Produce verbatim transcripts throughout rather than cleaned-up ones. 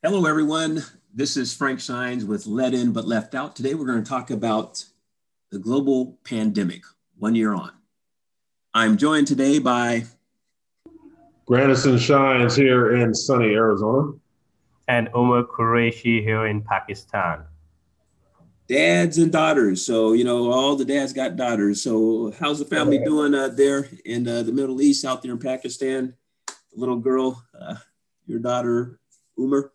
Hello, everyone. This is Frank Shines with Let In But Left Out. Today, we're going to talk about the global pandemic, one year on. I'm joined today by Grandison Shines here in sunny Arizona. And Umar Qureshi here in Pakistan. dads and daughters. So, you know, all the dads got daughters. So how's the family doing uh, there in uh, the Middle East, out there in Pakistan? The little girl, uh, your daughter, Umar?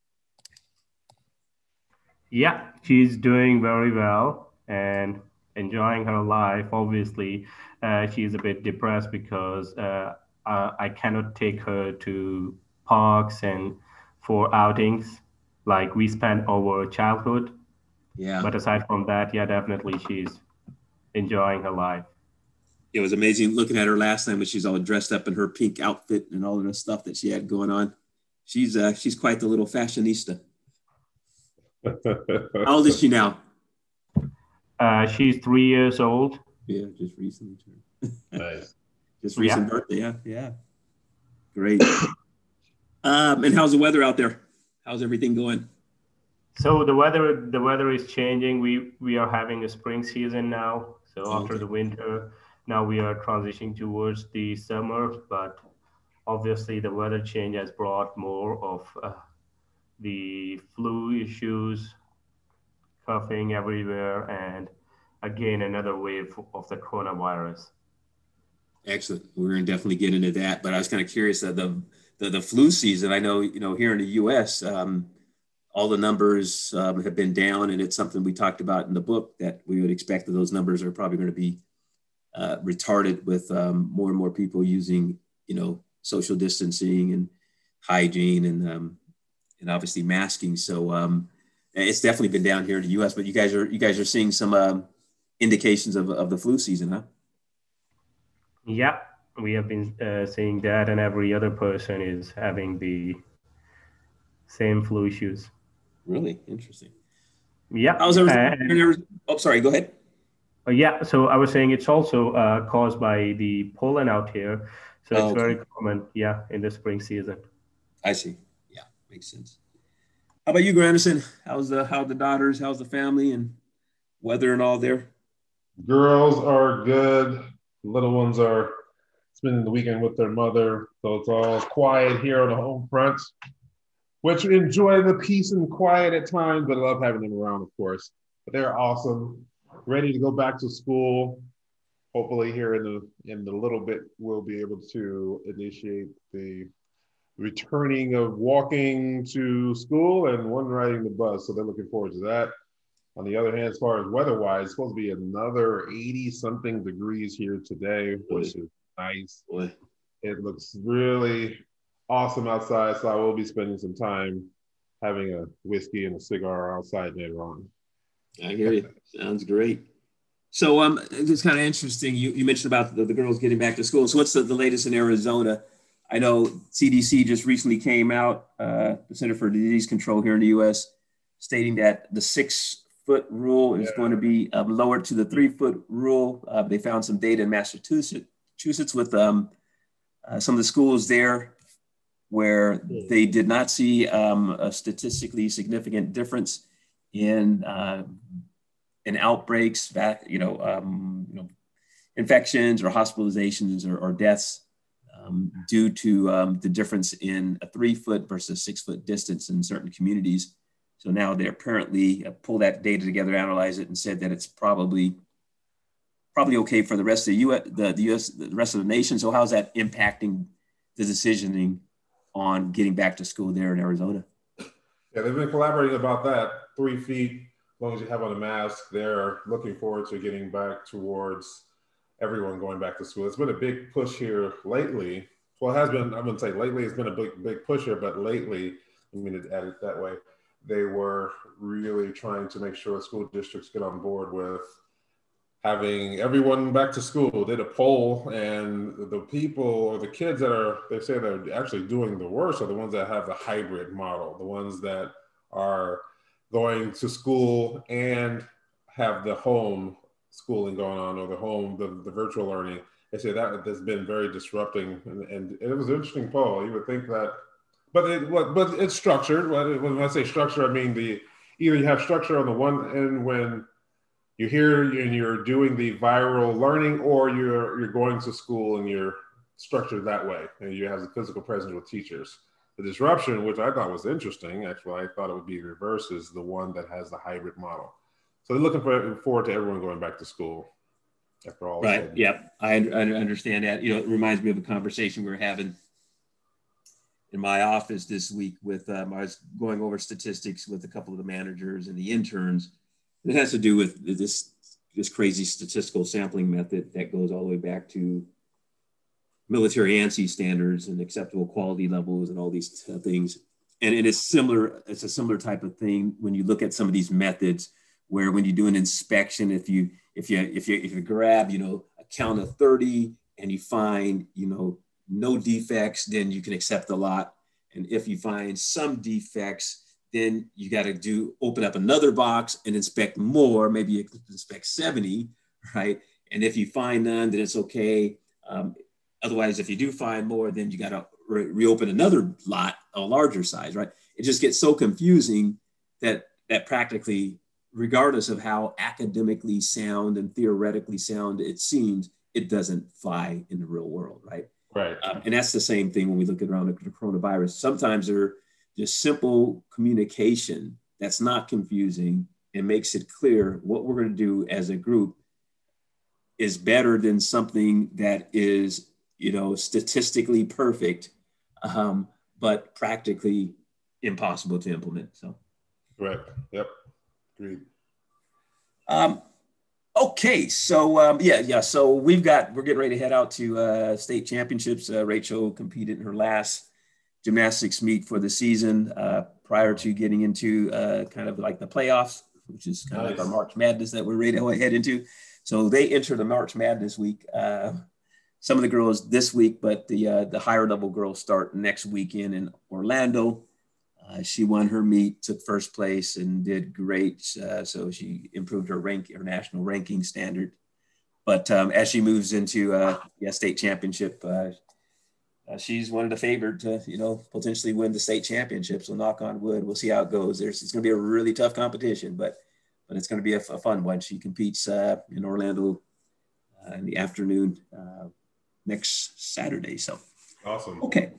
Yeah, she's doing very well and enjoying her life. Obviously, uh, she's a bit depressed because uh, uh, I cannot take her to parks and for outings like we spent our childhood. Yeah. But aside from that, yeah, definitely she's enjoying her life. It was amazing looking at her last time when she's all dressed up in her pink outfit and all of the stuff that she had going on. She's uh, she's quite the little fashionista. How old is she now? Uh, she's three years old. Yeah, just recently turned. Nice. Just recent Yeah. birthday. Yeah, yeah. Great. Um, and how's the weather out there? How's everything going? So the weather the weather is changing. We we are having a spring season now. So Oh, after okay. the winter, now we are transitioning towards the summer. But obviously, the weather change has brought more of uh, the flu issues, coughing everywhere, and again another wave of the coronavirus. Excellent. We're going to definitely get into that. But I was kind of curious uh, the, the the flu season. I know, you know, here in the U S, um, all the numbers um, have been down, and it's something we talked about in the book that we would expect that those numbers are probably going to be uh, retarded with um, more and more people using, you know, social distancing and hygiene and um, and obviously masking. So um, it's definitely been down here in the U S. But you guys are you guys are seeing some um, indications of of the flu season, huh? Yeah, we have been uh, seeing that, and every other person is having the same flu issues. Really interesting. Yeah, How's everything? and Oh, sorry. Go ahead. Uh, yeah, so I was saying it's also uh, caused by the pollen out here. So it's Oh, very okay. common, yeah, in the spring season. I see. Yeah, makes sense. How about you, Grandison? How's the how the daughters? How's the family and weather and all there? Girls are good. Little ones are spending the weekend with their mother. So it's all quiet here on the home front, which we enjoy the peace and quiet at times, but I love having them around, of course. But they're awesome. Ready to go back to school. Hopefully here in the in the little bit we'll be able to initiate the returning of walking to school and one riding the bus. So they're looking forward to that. On the other hand, as far as weather-wise, it's supposed to be another eighty something degrees here today, which is nice. Boy, It looks really awesome outside, so I will be spending some time having a whiskey and a cigar outside later on. I hear you. Sounds great. So um, it's kind of interesting. You, you mentioned about the, the girls getting back to school. So what's the, the latest in Arizona? I know C D C just recently came out, uh, the Center for Disease Control here in the U S, stating that the six foot rule is Yeah. going to be um, lowered to the three foot rule. Uh, they found some data in Massachusetts, Massachusetts with um, uh, some of the schools there where they did not see um, a statistically significant difference in uh, in outbreaks, back, you know, um, you know, infections or hospitalizations or, or deaths um, due to um, the difference in a three foot versus six foot distance in certain communities. So now they apparently uh, pull that data together, analyze it, and said that it's probably probably okay for the rest of the U S, the, the U S, the rest of the nation. So how's that impacting the decisioning on getting back to school there in Arizona? Yeah, they've been collaborating about that. Three feet, as long as you have on a mask, they're looking forward to getting back towards everyone going back to school. It's been a big push here lately. Well, it has been, I wouldn't say lately, it's been a big, big push here, but lately, I mean, to add it that way, they were really trying to make sure school districts get on board with having everyone back to school. Did a poll, and the people or the kids that are, they say they're actually doing the worst are the ones that have the hybrid model, the ones that are going to school and have the home schooling going on, or the home, the, the virtual learning. They say that has been very disrupting. And, and it was an interesting poll. You would think that But it, but, but it's structured. When I say structure, I mean the either you have structure on the one end when you're here and you're doing the viral learning, or you're you're going to school and you're structured that way, and you have the physical presence with teachers. The disruption, which I thought was interesting, actually, I thought it would be reverse, is the one that has the hybrid model. So they're looking for, forward to everyone going back to school after all. Right. Yep. I, I understand that. You know, it reminds me of a conversation we were having in my office this week with, um, I was going over statistics with a couple of the managers and the interns. It has to do with this, this crazy statistical sampling method that goes all the way back to military ANSI standards and acceptable quality levels and all these things. And it is similar, it's a similar type of thing when you look at some of these methods where when you do an inspection, if you, if you, if you, if you grab, you know, a count of thirty and you find, you know, no defects, then you can accept a lot. And if you find some defects, then you got to do, open up another box and inspect more, maybe you inspect seventy, right? And if you find none, then it's okay. Um, otherwise, if you do find more, then you got to re- reopen another lot, a larger size, right? It just gets so confusing that that practically, regardless of how academically sound and theoretically sound it seems, it doesn't fly in the real world, right? Right. Um, and that's the same thing when we look at around the, the coronavirus. Sometimes they're just simple communication that's not confusing and makes it clear what we're going to do as a group is better than something that is, you know, statistically perfect, um, but practically impossible to implement. So, right. Yep. Agreed. Um, okay, so um, yeah, yeah. So we've got we're getting ready to head out to uh, state championships. Uh, Rachel competed in her last gymnastics meet for the season uh, prior to getting into uh, kind of like the playoffs, which is kind nice. of like our March Madness that we're ready to head into. So they enter the March Madness week. Uh, some of the girls this week, but the uh, the higher level girls start next weekend in Orlando. Uh, she won her meet, took first place, and did great. Uh, so she improved her rank, her national ranking standard. But um, as she moves into uh, yeah, state championship, uh, uh, she's one of the favored to, you know, potentially win the state championship. So knock on wood, we'll see how it goes. There's, it's going to be a really tough competition, but but it's going to be a, a fun one. She competes uh, in Orlando uh, in the afternoon uh, next Saturday. So awesome. Okay.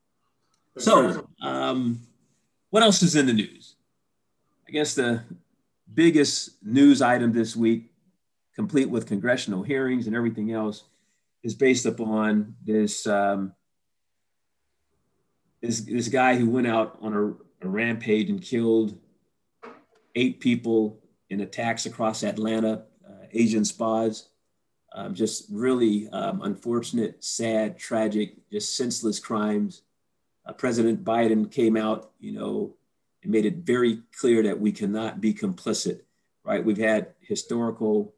So. Um, What else is in the news? I guess the biggest news item this week, complete with congressional hearings and everything else, is based upon this um, this, this guy who went out on a, a rampage and killed eight people in attacks across Atlanta, uh, Asian spas. Um, just really um, unfortunate, sad, tragic, just senseless crimes. Uh, President Biden came out, you know, and made it very clear that we cannot be complicit, right? We've had historical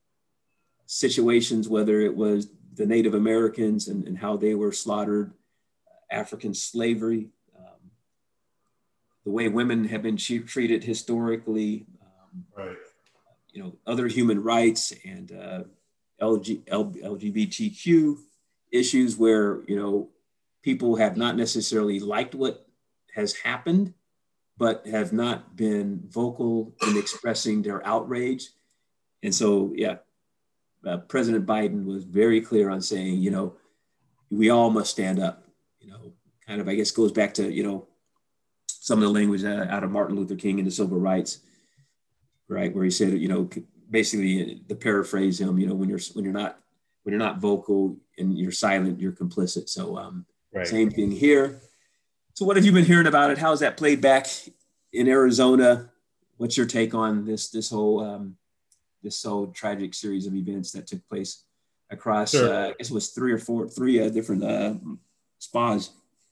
situations, whether it was the Native Americans and, and how they were slaughtered, African slavery, um, the way women have been treated historically, um, right. you know, other human rights and uh, L G, L, L G B T Q issues where, you know, people have not necessarily liked what has happened, but have not been vocal in expressing their outrage. And so, yeah, uh, President Biden was very clear on saying, you know, we all must stand up, you know, kind of, I guess, goes back to, you know, some of the language out of Martin Luther King and the civil rights, right? Where he said, you know, basically to paraphrase him, you know, when you're, when you're not, when you're not vocal and you're silent, you're complicit. So, um, Right. Same thing here. So what have you been hearing about it? How's that played back in Arizona? What's your take on this, this whole, um, this whole tragic series of events that took place across, sure. uh, I guess it was three or four, three uh, different uh, spas?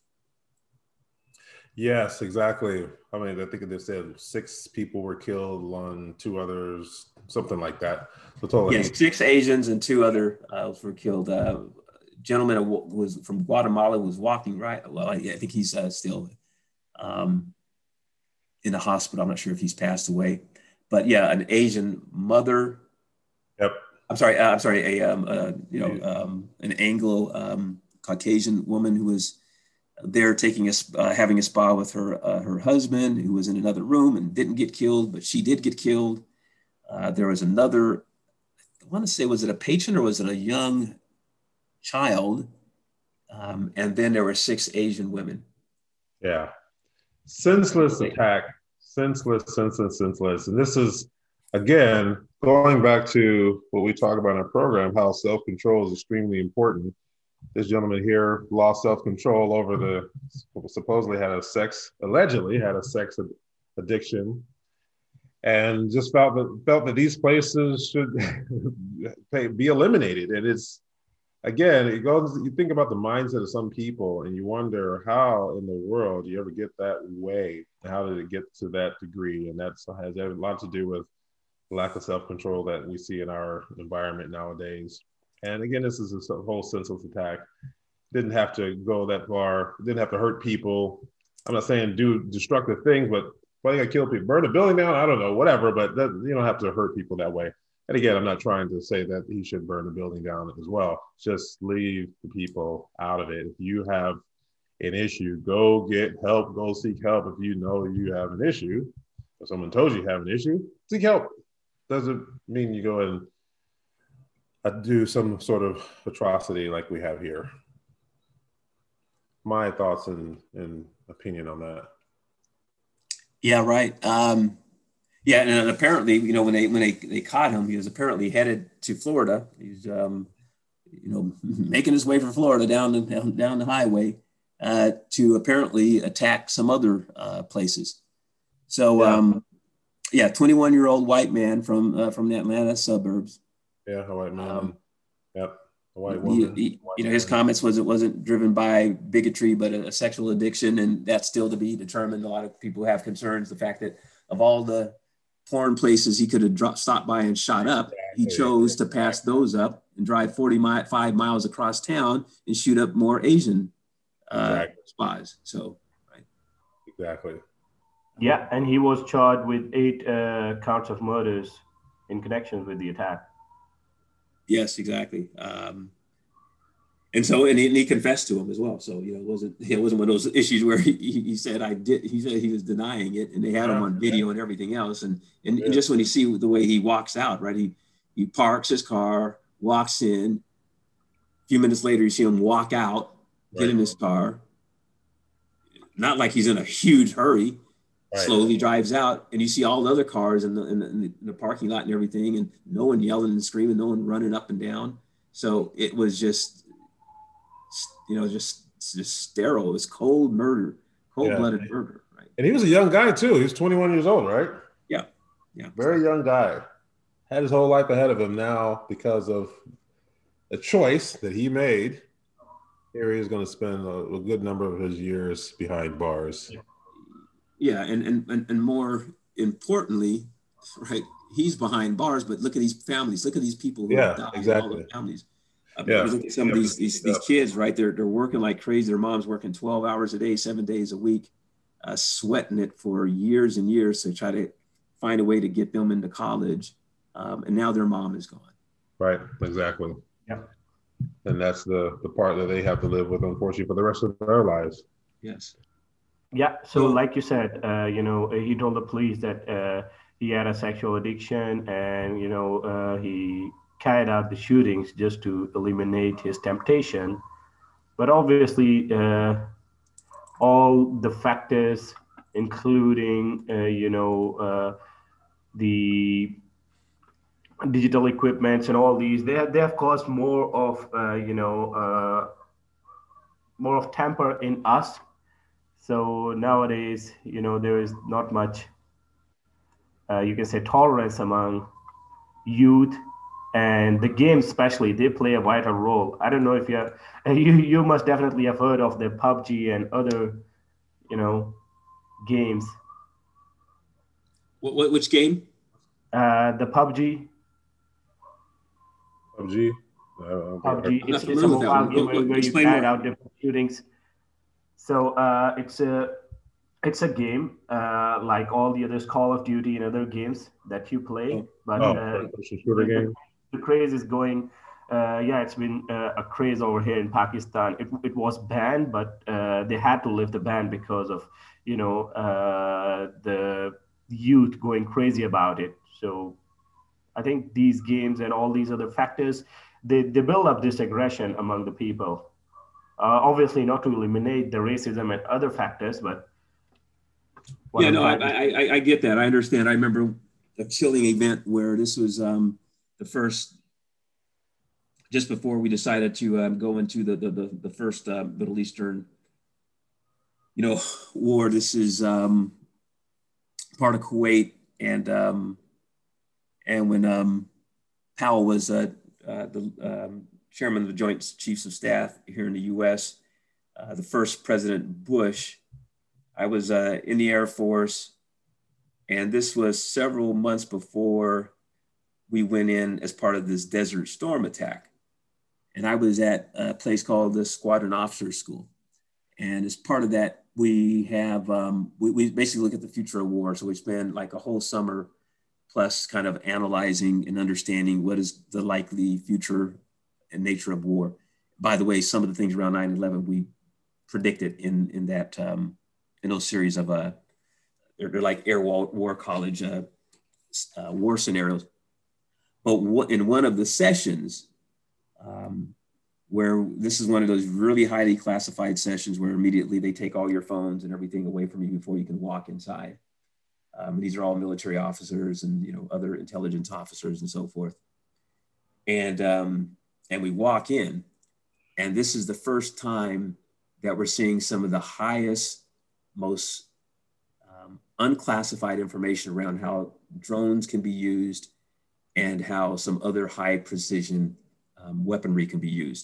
Yes, exactly. I mean, I think they said six people were killed, one, two others, something like that. So totally. Yes, six Asians and two other uh, were killed. Uh, gentleman who was from Guatemala was walking right. Well, I, I think he's uh, still um, in the hospital. I'm not sure if he's passed away, but yeah, an Asian mother. Yep. I'm sorry. Uh, I'm sorry. A um, uh, you know um, an Anglo um, Caucasian woman who was there taking a, uh, having a spa with her, uh, her husband, who was in another room and didn't get killed, but she did get killed. Uh, there was another, I want to say, was it a patron or was it a young child? Um, and then there were six Asian women. Yeah. Senseless attack, senseless, senseless, senseless. And this is, again, going back to what we talk about in our program, how self-control is extremely important. This gentleman here lost self-control over the, supposedly had a sex, allegedly had a sex addiction, and just felt that, felt that these places should be eliminated. And it's, again, it goes, you think about the mindset of some people and you wonder how in the world you ever get that way? How did it get to that degree? And that has a lot to do with lack of self-control that we see in our environment nowadays. And again, this is a whole senseless attack. Didn't have to go that far. Didn't have to hurt people. I'm not saying do destructive things, but why you gotta kill people? Burn a building down? I don't know, whatever, but that, you don't have to hurt people that way. And again, I'm not trying to say that he should burn the building down as well. Just leave the people out of it. If you have an issue, go get help, go seek help. If you know you have an issue, or someone told you you have an issue, seek help. Doesn't mean you go and uh, do some sort of atrocity like we have here. My thoughts and, and opinion on that. Yeah, right. Um, Yeah, and apparently, you know, when they when they, they caught him, he was apparently headed to Florida. He's, um, you know, making his way from Florida down the down, down the highway uh, to apparently attack some other uh, places. So, yeah, um, yeah, twenty-one-year-old white man from uh, from the Atlanta suburbs. Yeah, a white man. Um, yep, a white woman. He, he, white you know, man. His comments was it wasn't driven by bigotry, but a, a sexual addiction, and that's still to be determined. A lot of people have concerns. The fact that of all the porn places he could have dropped, stopped by and shot up, he chose to pass those up and drive forty-five miles across town and shoot up more Asian uh, exactly. spas. So, right. Exactly. Yeah, and he was charged with eight uh, counts of murders in connection with the attack. Yes, exactly. Um, and so, and he, and he confessed to him as well. So, you know, it wasn't, it wasn't one of those issues where he, he said, I did, he said he was denying it, and they had yeah, him on video yeah. and everything else. And, and, yeah. and just when you see the way he walks out, right, he, he parks his car, walks in, a few minutes later, you see him walk out, get right. in his car, not like he's in a huge hurry, right. slowly drives out, and you see all the other cars in the, in the, in the parking lot and everything, and no one yelling and screaming, no one running up and down. So it was just, you know, just, just sterile. It was cold murder, cold-blooded yeah. murder, right? And he was a young guy too. He was twenty-one years old, right? Yeah, yeah. Very young guy. Had his whole life ahead of him now because of a choice that he made. Here he is going to spend a, a good number of his years behind bars. Yeah, and and and, and more importantly, right, he's behind bars, but look at these families. Look at these people who yeah, have died, exactly. all the families. I mean, yeah. Look at some yeah. of these these, these kids, right? They're they're working like crazy. Their mom's working twelve hours a day, seven days a week, uh, sweating it for years and years to try to find a way to get them into college. Um, and now their mom is gone. Right, exactly. Yeah. And that's the the part that they have to live with, unfortunately, for the rest of their lives. Yes. Yeah. So, like you said, uh, you know, he told the police that uh, he had a sexual addiction, and you know, uh, he carried out the shootings just to eliminate his temptation. But obviously, uh, all the factors, including, uh, you know, uh, the digital equipments and all these, they have, they have caused more of, uh, you know, uh, more of temper in us. So nowadays, you know, there is not much, uh, you can say, tolerance among youth. And the games, especially, they play a vital role. I don't know if you're, you you must definitely have heard of the P U B G and other, you know, games. What, what which game? Uh, the P U B G. P U B G. P U B G. It's, it's a mobile game where, where you carry out different shootings. So uh, it's a it's a game uh, like all the others, Call of Duty and other games that you play. Oh. But oh, uh, shooter game. The craze is going uh, yeah, it's been uh, a craze over here in Pakistan. It, it was banned, but uh, they had to lift the ban because of, you know, uh, the youth going crazy about it. So I think these games and all these other factors, they, they build up this aggression among the people. Uh, obviously, not to eliminate the racism and other factors, but yeah, I'm no, I, I, I get that. I understand. I remember a chilling event where this was um, the first, just before we decided to um, go into the the, the, the first uh, Middle Eastern, you know, war. This is um, part of Kuwait, and um, and when um, Powell was uh, uh, the um, chairman of the Joint Chiefs of Staff here in the U S, uh, the first President Bush, I was uh, in the Air Force, and this was several months before we went in as part of this Desert Storm attack. And I was at a place called the Squadron Officers School. And as part of that, we have, um, we, we basically look at the future of war. So we spend like a whole summer plus kind of analyzing and understanding what is the likely future and nature of war. By the way, some of the things around nine eleven, we predicted in, in that, um, in those series of, uh, they're, they're like air war, war college uh, uh, war scenarios. But what, in one of the sessions, um, where this is one of those really highly classified sessions where immediately they take all your phones and everything away from you before you can walk inside. Um, these are all military officers and, you know, other intelligence officers and so forth. And, um, and we walk in, and this is the first time that we're seeing some of the highest, most um, unclassified information around how drones can be used and how some other high precision um, weaponry can be used.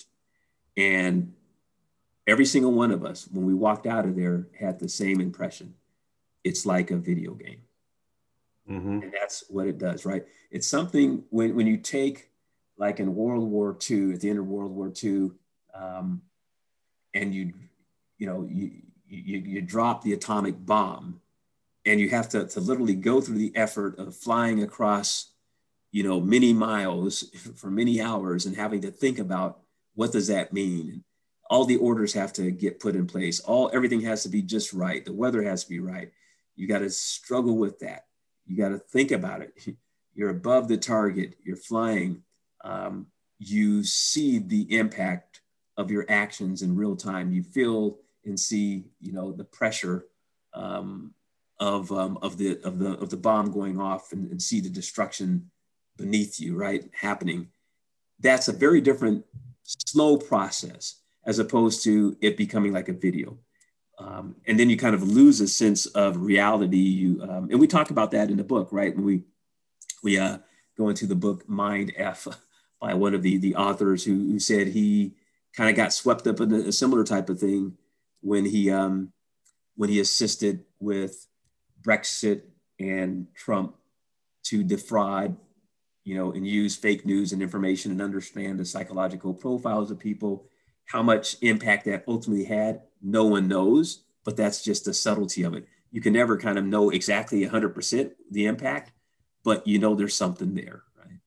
And every single one of us, when we walked out of there, had the same impression. It's like a video game. Mm-hmm. And that's what it does, right? It's something when, when you take, like in World War Two, at the end of World War Two, um, and you, you know, you, you, you drop the atomic bomb, and you have to, to literally go through the effort of flying across, you know, many miles for many hours and having to think about what does that mean? And all the orders have to get put in place. All, everything has to be just right. The weather has to be right. You got to struggle with that. You got to think about it. You're above the target, you're flying. Um, you see the impact of your actions in real time. You feel and see, you know, the pressure um, of, um, of, the, of, the, of the bomb going off, and, and see the destruction beneath you, right, happening. That's a very different, slow process as opposed to it becoming like a video. Um, and then you kind of lose a sense of reality. You um, and we talk about that in the book, right? When we we uh, go into the book Mind F by one of the the authors who, who said he kind of got swept up in a, a similar type of thing when he um, when he assisted with Brexit and Trump to defraud, you know, and use fake news and information and understand the psychological profiles of people. How much impact that ultimately had, no one knows, but that's just the subtlety of it. You can never kind of know exactly one hundred percent the impact, but you know there's something there, right?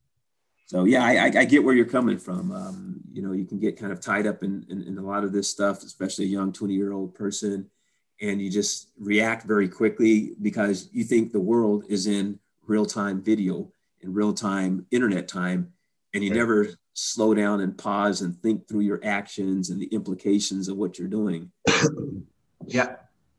So yeah, I, I, I get where you're coming from. Um, you know, you can get kind of tied up in, in, in a lot of this stuff, especially a young twenty-year-old person, and you just react very quickly because you think the world is in real-time video, in real-time internet time, and you right. never slow down and pause and think through your actions and the implications of what you're doing. Yeah.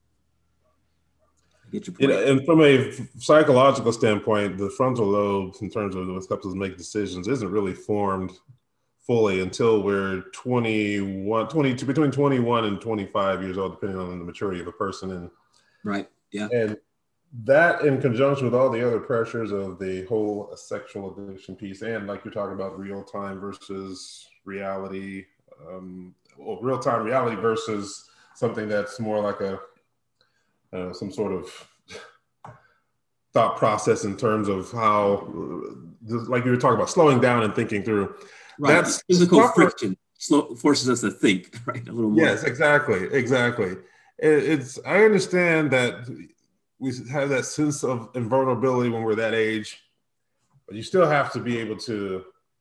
I get your point. You know, and from a psychological standpoint, the frontal lobe, in terms of what helps us make decisions, isn't really formed fully until we're twenty-one, twenty-two, between twenty-one and twenty-five years old, depending on the maturity of a person. And right. Yeah. And that, in conjunction with all the other pressures of the whole sexual addiction piece, and like you're talking about real time versus reality, um, well, real time reality versus something that's more like a uh, some sort of thought process in terms of how, like you were talking about, slowing down and thinking through. Right. That's physical tougher. Friction slow, forces us to think, right? A little more. Yes, exactly, exactly. It, it's I understand that we have that sense of invulnerability when we're that age, but you still have to be able to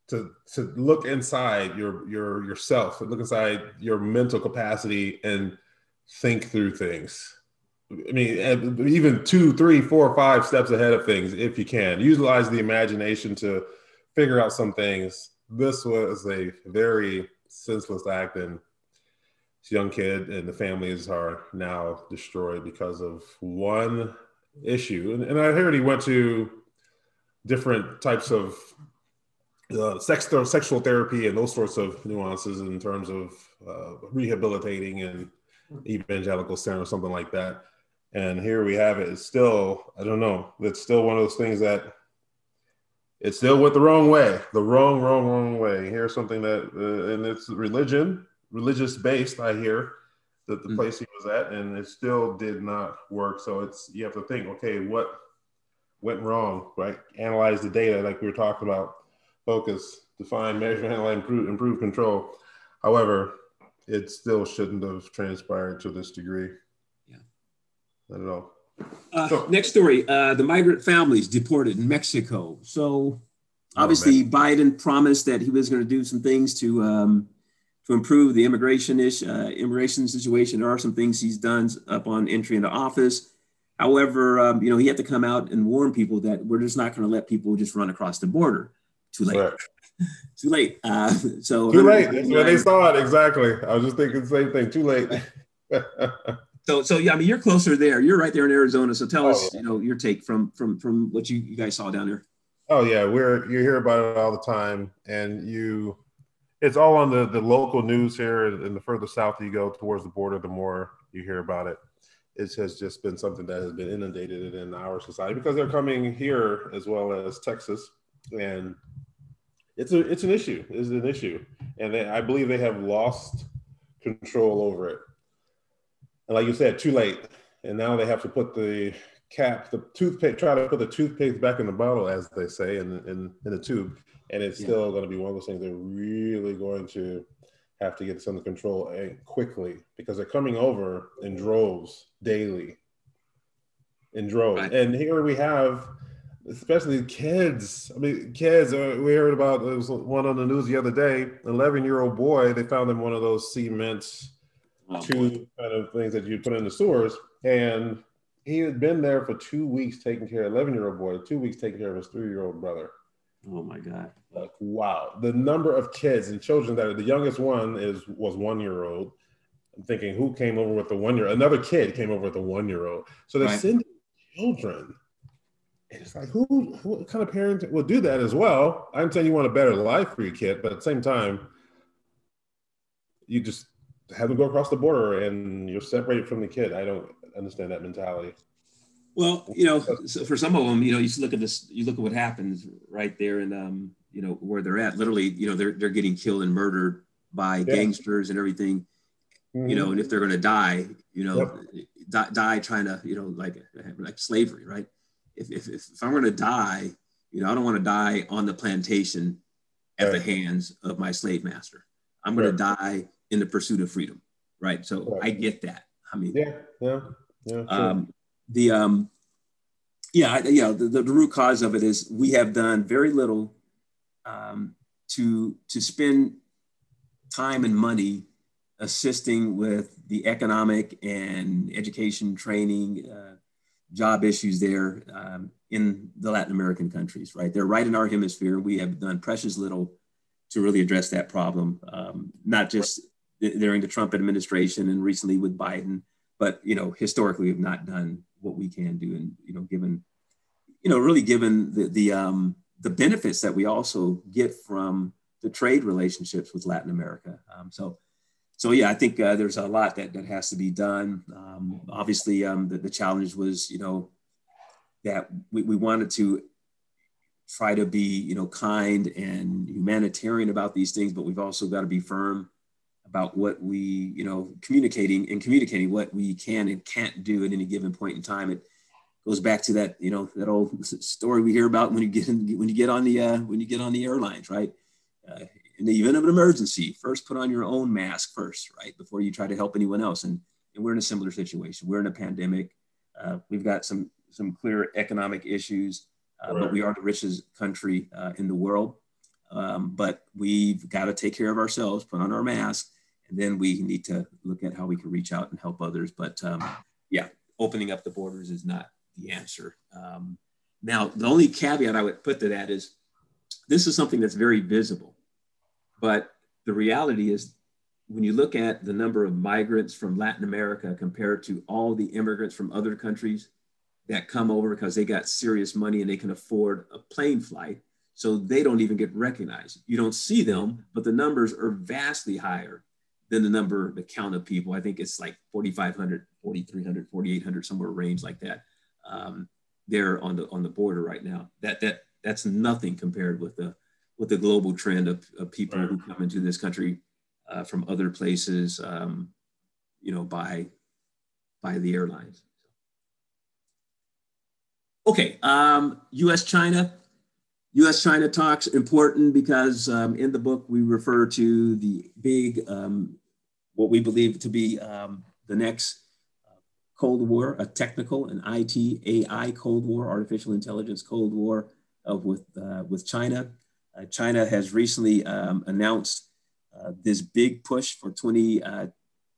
to to look inside your your yourself, look inside your mental capacity and think through things. I mean, even two, three, four, five steps ahead of things, if you can. Utilize the imagination to figure out some things. This was a very senseless act, and this young kid and the families are now destroyed because of one issue. And, and I heard he went to different types of uh, sex, sexual therapy and those sorts of nuances in terms of uh, rehabilitating and evangelical center or something like that. And here we have it. It's still, I don't know, it's still one of those things that it still went the wrong way, the wrong, wrong, wrong way. Here's something that, uh, and it's religion, religious based, I hear, that the mm-hmm. place he was at, and it still did not work. So it's, you have to think, okay, what went wrong, right? Analyze the data like we were talking about, focus, define, measure, analyze, improve, improve control. However, it still shouldn't have transpired to this degree. Yeah. I don't know. Uh, so, next story, uh, the migrant families deported in Mexico. So obviously oh, Biden promised that he was going to do some things to um, to improve the immigration ish, uh, immigration situation. There are some things he's done up on entry into office. However, um, you know, he had to come out and warn people that we're just not going to let people just run across the border. Too late. Right. Too late. Uh, so too late. That's when they saw it. Exactly. I was just thinking the same thing. Too late. So, so yeah, I mean, you're closer there. You're right there in Arizona. So tell oh, us, yeah. you know, your take from from from what you, you guys saw down there. Oh yeah, we're you hear about it all the time, and you, it's all on the the local news here. And the further south you go towards the border, the more you hear about it. It has just been something that has been inundated in our society because they're coming here as well as Texas, and it's a it's an issue. It's an issue, and they, I believe they have lost control over it. And like you said, too late. And now they have to put the cap, the toothpaste, try to put the toothpaste back in the bottle, as they say, in, in, in the tube. And it's yeah. still going to be one of those things they're really going to have to get this under control quickly because they're coming over in droves daily. In droves. Right. And here we have, especially kids. I mean, kids, uh, we heard about, there was one on the news the other day, an eleven-year-old boy, they found him one of those cement Oh, two kind of things that you put in the sewers, and he had been there for two weeks taking care of eleven-year-old boy, two weeks taking care of his three-year-old brother. Oh my God! Like wow, the number of kids and children that are, the youngest one is was one-year-old. I'm thinking, who came over with the one-year? Another kid came over with a one-year-old. So they're right. sending children. And it's like, who, who what kind of parent will do that as well? I'm saying you want a better life for your kid, but at the same time, you just have them go across the border and you're separated from the kid. I don't understand that mentality. Well, you know, so for some of them, you know, you look at this, you look at what happens right there and, um, you know, where they're at, literally, you know, they're, they're getting killed and murdered by yeah. gangsters and everything, mm-hmm. you know, and if they're going to die, you know, yep. die, die trying to, you know, like, like slavery, right? If, if, if I'm going to die, you know, I don't want to die on the plantation at right. the hands of my slave master. I'm going right. to die in the pursuit of freedom, right? So right. I get that. I mean, yeah, yeah, yeah. Sure. Um, the um, yeah, you know, the, the, the root cause of it is we have done very little um, to to spend time and money assisting with the economic and education training, uh, job issues there um, in the Latin American countries, right? They're right in our hemisphere. We have done precious little to really address that problem, um, not just during the Trump administration and recently with Biden, but, you know, historically we've not done what we can do. And, you know, given, you know, really given the, the, um, the benefits that we also get from the trade relationships with Latin America. Um, so, so yeah, I think uh, there's a lot that, that has to be done. Um, obviously, um, the, the challenge was, you know, that we, we wanted to try to be, you know, kind and humanitarian about these things, but we've also got to be firm about what we, you know, communicating and communicating what we can and can't do at any given point in time. It goes back to that, you know, that old story we hear about when you get in, when you get on the uh, when you get on the airlines, right? Uh, in the event of an emergency, first put on your own mask first, right, before you try to help anyone else. And, and we're in a similar situation. We're in a pandemic. Uh, we've got some some clear economic issues. Uh, right. But we are the richest country uh, in the world. Um, but we've got to take care of ourselves, put on our mask, and then we need to look at how we can reach out and help others. But um, yeah, opening up the borders is not the answer. Um, now, the only caveat I would put to that is this is something that's very visible. But the reality is, when you look at the number of migrants from Latin America compared to all the immigrants from other countries that come over because they got serious money and they can afford a plane flight, so they don't even get recognized. You don't see them, but the numbers are vastly higher than the number, the count of people. I think it's like forty-five hundred, forty-three hundred, forty-eight hundred, somewhere range like that. Um, they're on the on the border right now. That that that's nothing compared with the with the global trend of, of people right. who come into this country uh, from other places, um, you know, by by the airlines. Okay, um, U S China. U S China talks important because um, in the book we refer to the big, um, what we believe to be um, the next Cold War, a technical, an I T, A I Cold War, artificial intelligence Cold War of with, uh, with China. Uh, China has recently um, announced uh, this big push for twenty, uh,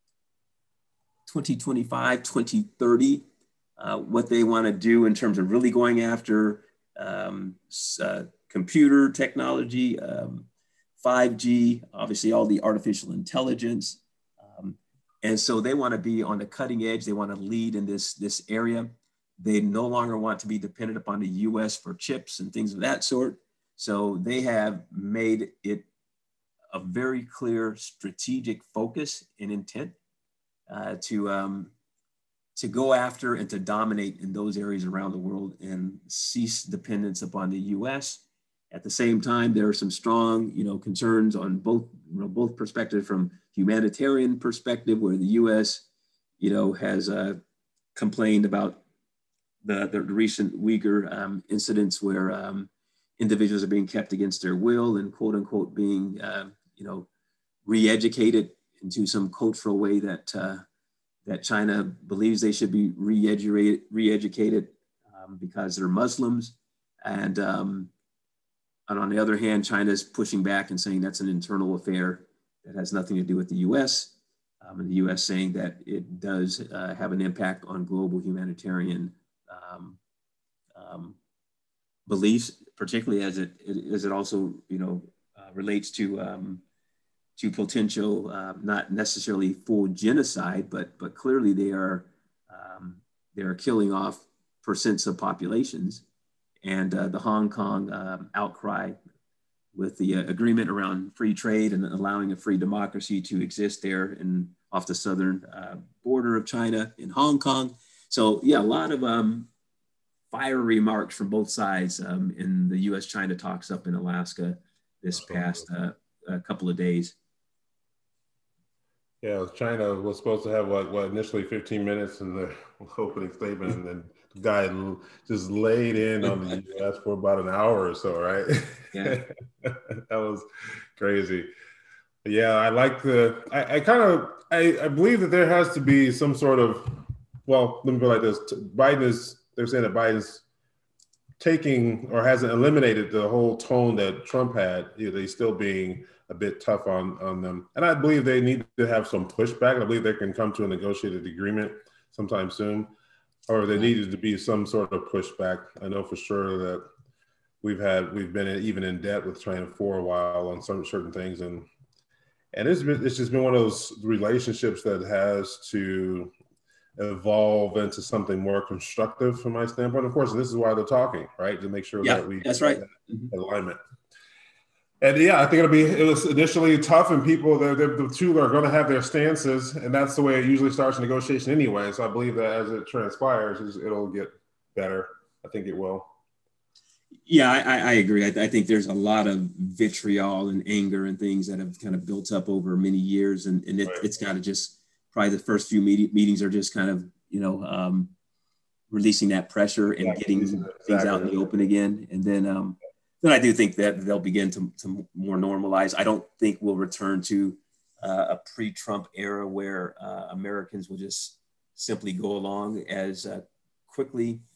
twenty twenty-five, twenty thirty, uh, what they want to do in terms of really going after um, uh, computer technology, um, five G, obviously all the artificial intelligence. Um, and so they want to be on the cutting edge. They want to lead in this, this area. They no longer want to be dependent upon the U S for chips and things of that sort. So they have made it a very clear strategic focus and intent uh, to, um, to go after and to dominate in those areas around the world and cease dependence upon the U S. At the same time, there are some strong, you know, concerns on both, you know, both perspectives, from humanitarian perspective, where the U S, you know, has uh, complained about the, the recent Uyghur um, incidents where um, individuals are being kept against their will and quote unquote being, uh, you know, re-educated into some cultural way that uh, that China believes they should be re-educated, re-educated um, because they're Muslims. And, um, and on the other hand, China is pushing back and saying that's an internal affair that has nothing to do with the U S. Um, and the U S saying that it does uh, have an impact on global humanitarian um, um, beliefs, particularly as it, it, as it also, you know, uh, relates to um, to potential, uh, not necessarily full genocide, but but clearly they are um, they are killing off percents of populations. And uh, the Hong Kong um, outcry with the uh, agreement around free trade and allowing a free democracy to exist there in off the southern uh, border of China in Hong Kong. So yeah, a lot of um, fiery remarks from both sides um, in the U S China talks up in Alaska this past uh, a couple of days. Yeah, China was supposed to have what, what initially fifteen minutes in the opening statement, and then the guy just laid in on the U S for about an hour or so, right? Yeah. That was crazy. Yeah, I like the, I, I kind of, I, I believe that there has to be some sort of, well, let me go like this. Biden is, they're saying that Biden's taking or hasn't eliminated the whole tone that Trump had. You know, he's still being a bit tough on, on them. And I believe they need to have some pushback. I believe they can come to a negotiated agreement sometime soon, or there needed to be some sort of pushback. I know for sure that we've had, we've been even in debt with China for a while on some certain things. And, and it's been, it's just been one of those relationships that has to evolve into something more constructive from my standpoint. Of course, this is why they're talking, right? To make sure yeah, that we that's right. That alignment. And yeah, I think it'll be, it was initially tough, and people, they're, they're, the two are going to have their stances, and that's the way it usually starts a negotiation anyway. So I believe that as it transpires, it'll get better. I think it will. Yeah, I, I agree. I, I think there's a lot of vitriol and anger and things that have kind of built up over many years, and, and it, right. it's got to just, probably the first few meet, meetings are just kind of, you know, um, releasing that pressure and yeah, getting exactly. things out in the open again. And then, um, then I do think that they'll begin to, to more normalize. I don't think we'll return to uh, a pre-Trump era where uh, Americans will just simply go along as uh, quickly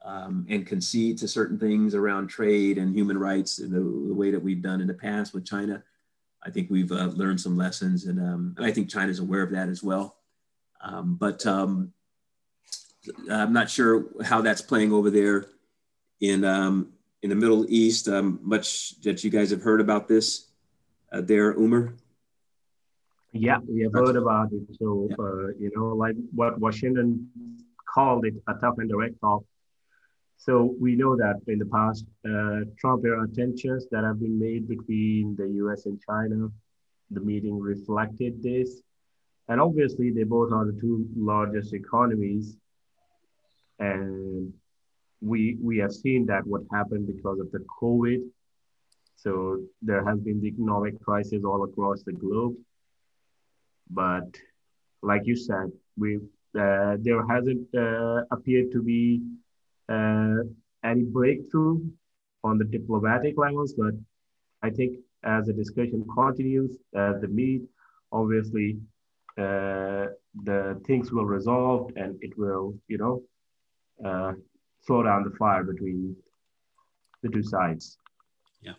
um, and concede to certain things around trade and human rights in the, the way that we've done in the past with China. I think we've uh, learned some lessons, and, um, and I think China's aware of that as well. Um, but um, I'm not sure how that's playing over there in um, in the Middle East. Um, much that you guys have heard about this uh, there, Umar? Yeah, we have heard about it. So, yeah. uh, you know, like what Washington called it, a tough and direct talk. So we know that in the past, uh, Trump era tensions that have been made between the U S and China, the meeting reflected this. And obviously, they both are the two largest economies. And we we have seen that what happened because of the COVID. So there has been the economic crisis all across the globe. But like you said, we uh, there hasn't uh, appeared to be uh, any breakthrough on the diplomatic levels. But I think as the discussion continues, as the meet, obviously uh, the things will resolve and it will, you know, uh, slow down the fire between the two sides. Yeah.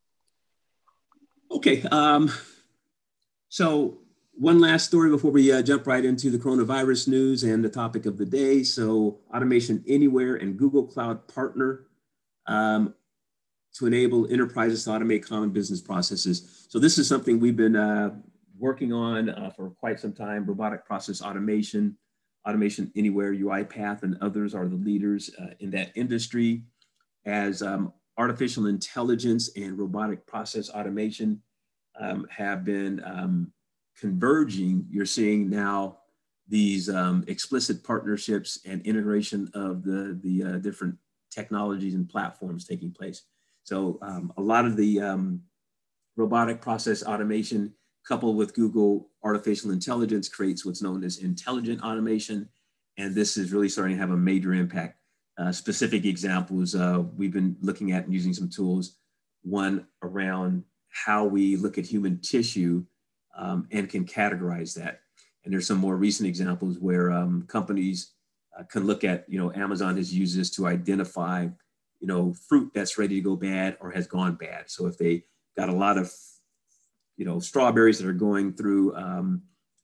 Okay. Um, so one last story before we uh, jump right into the coronavirus news and the topic of the day. So Automation Anywhere and Google Cloud partner um, to enable enterprises to automate common business processes. So this is something we've been uh, working on uh, for quite some time, robotic process automation, Automation Anywhere, UiPath, and others are the leaders uh, in that industry. As um, artificial intelligence and robotic process automation um, have been um, converging, you're seeing now these um, explicit partnerships and integration of the, the uh, different technologies and platforms taking place. So um, a lot of the um, robotic process automation coupled with Google artificial intelligence creates what's known as intelligent automation. And this is really starting to have a major impact. Uh, specific examples uh, we've been looking at and using some tools, one around how we look at human tissue um, and can categorize that. And there's some more recent examples where um, companies uh, can look at, you know, Amazon has used this to identify, you know, fruit that's ready to go bad or has gone bad. So if they got a lot of, you know, strawberries that are going through um,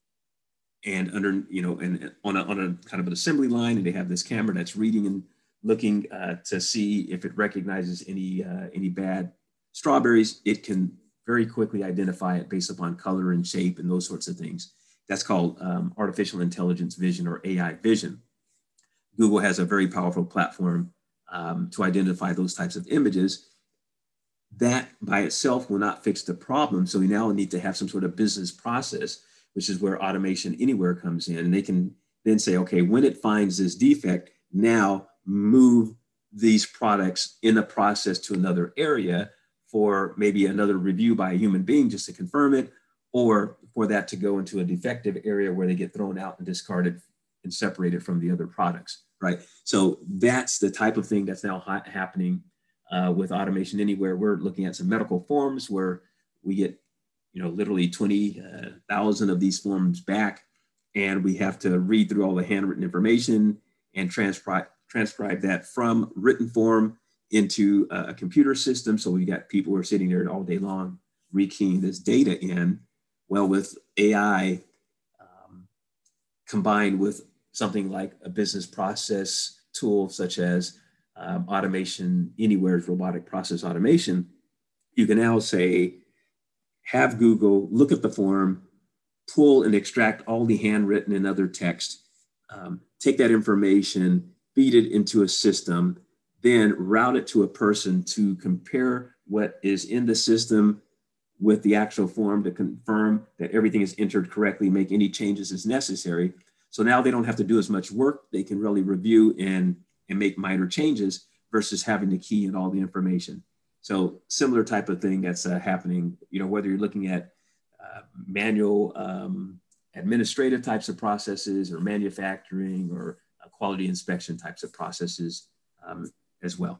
and under, you know, and on a, on a kind of an assembly line, and they have this camera that's reading and looking uh, to see if it recognizes any uh, any bad strawberries, it can very quickly identify it based upon color and shape and those sorts of things. That's called um, artificial intelligence vision, or A I vision. Google has a very powerful platform um, to identify those types of images. That by itself will not fix the problem. So we now need to have some sort of business process, which is where Automation Anywhere comes in. And they can then say, okay, when it finds this defect, now move these products in the process to another area for maybe another review by a human being just to confirm it, or for that to go into a defective area where they get thrown out and discarded and separated from the other products, right? So that's the type of thing that's now ha- happening uh, with Automation Anywhere. We're looking at some medical forms where we get, you know, literally twenty thousand of these forms back, and we have to read through all the handwritten information and transcribe transcribe that from written form into a computer system. So we got people who are sitting there all day long rekeying this data in. Well, with A I um, combined with something like a business process tool such as um, Automation Anywhere's robotic process automation, you can now say, have Google look at the form, pull and extract all the handwritten and other text, um, take that information, feed it into a system, then route it to a person to compare what is in the system with the actual form to confirm that everything is entered correctly, make any changes as necessary. So now they don't have to do as much work. They can really review and, and make minor changes versus having to key in all the information. So similar type of thing that's uh, happening, you know, whether you're looking at uh, manual um, administrative types of processes or manufacturing or uh, quality inspection types of processes um, as well.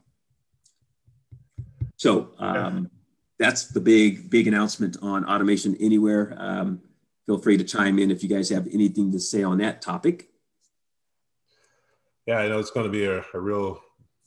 So um, that's the big, big announcement on Automation Anywhere. Um, feel free to chime in if you guys have anything to say on that topic. Yeah, I know it's going to be a, a real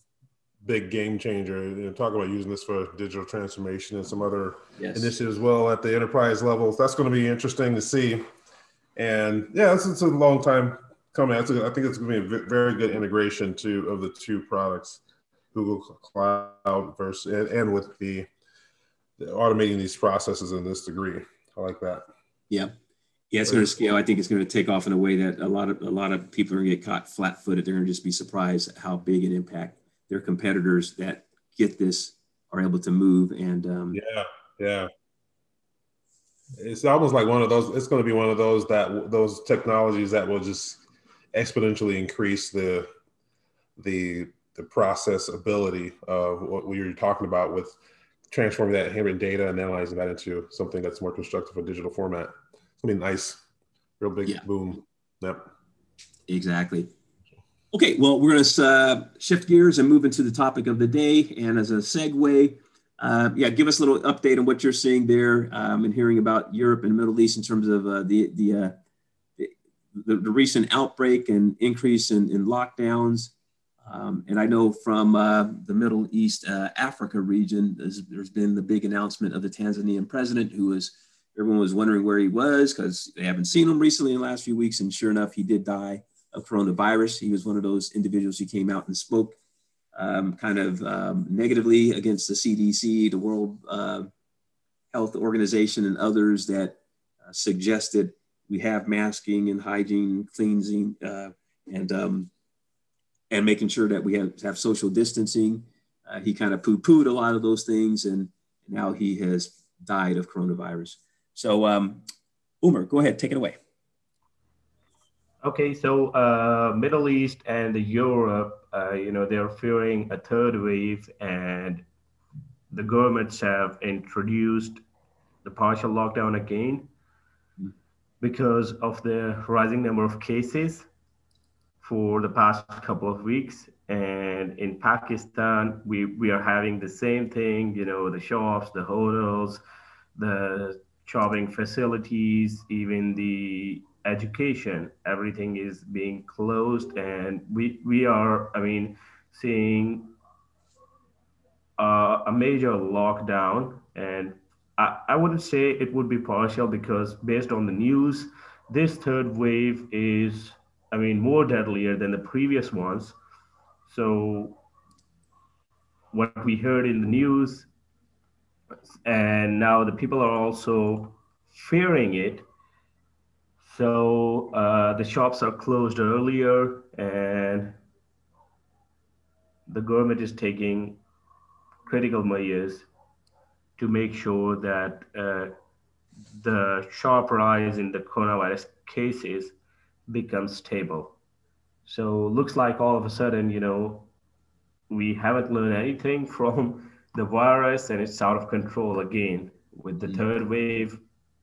big game changer. You know, talk about using this for digital transformation and some other yes. initiatives as well at the enterprise levels. That's going to be interesting to see. And yeah, it's, it's a long time coming. It's a, I think it's going to be a very good integration to of the two products, Google Cloud versus and, and with the, the automating these processes in this degree. I like that. Yeah. Yeah, it's going to scale. I think it's going to take off in a way that a lot of a lot of people are going to get caught flat-footed. They're going to just be surprised at how big an impact their competitors that get this are able to move. And um, yeah, yeah, it's almost like one of those. It's going to be one of those that those technologies that will just exponentially increase the the the process ability of what we were talking about with transforming that handwritten data and analyzing that into something that's more constructive for digital format. It's gonna be nice, real big yeah. boom. Yep. Exactly. Okay, well, we're gonna uh, shift gears and move into the topic of the day. And as a segue, uh, yeah, give us a little update on what you're seeing there um, and hearing about Europe and the Middle East in terms of uh, the the, uh, the the recent outbreak and increase in, in lockdowns. Um, and I know from uh, the Middle East, uh, Africa region, there's, there's been the big announcement of the Tanzanian president who was everyone was wondering where he was because they haven't seen him recently in the last few weeks. And sure enough, he did die of coronavirus. He was one of those individuals who came out and spoke um, kind of um, negatively against the C D C, the World uh, Health Organization, and others that uh, suggested we have masking and hygiene, cleansing, uh, and um, and making sure that we have, have social distancing. Uh, he kind of poo-pooed a lot of those things, and now he has died of coronavirus. So, um, Umar, go ahead, take it away. Okay, so uh, Middle East and Europe, uh, you know, they're fearing a third wave, and the governments have introduced the partial lockdown again mm. because of the rising number of cases for the past couple of weeks. And in Pakistan, we, we are having the same thing, you know, the shops, the hotels, the shopping facilities, even the education, everything is being closed. And we, we are, I mean, seeing uh, a major lockdown. And I, I wouldn't say it would be partial because based on the news, this third wave is, I mean, more deadlier than the previous ones. So what we heard in the news, and now the people are also fearing it. So uh, the shops are closed earlier, and the government is taking critical measures to make sure that uh, the sharp rise in the coronavirus cases becomes stable. So looks like all of a sudden, you know, we haven't learned anything from the virus, and it's out of control again with the third wave.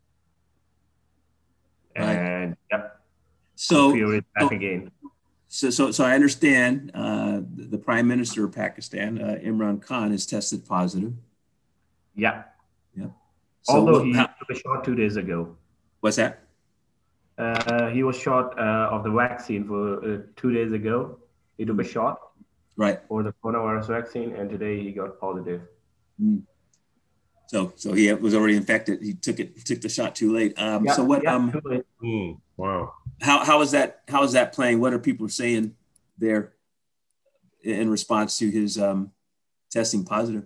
And right. Yep, so fear is back so, again. So, so, so I understand uh, the, the Prime Minister of Pakistan, uh, Imran Khan, has tested positive. Yeah. Yeah. So Although he how, was shot two days ago. What's that? Uh, he was shot uh, of the vaccine for uh, two days ago. He took a shot. Right. For the coronavirus vaccine, and today he got positive. Mm. So, so he was already infected. He took it, took the shot too late. Um, yeah, so what? Yeah, um, too late. Mm, wow. How how is that? How is that playing? What are people saying there in response to his um, testing positive?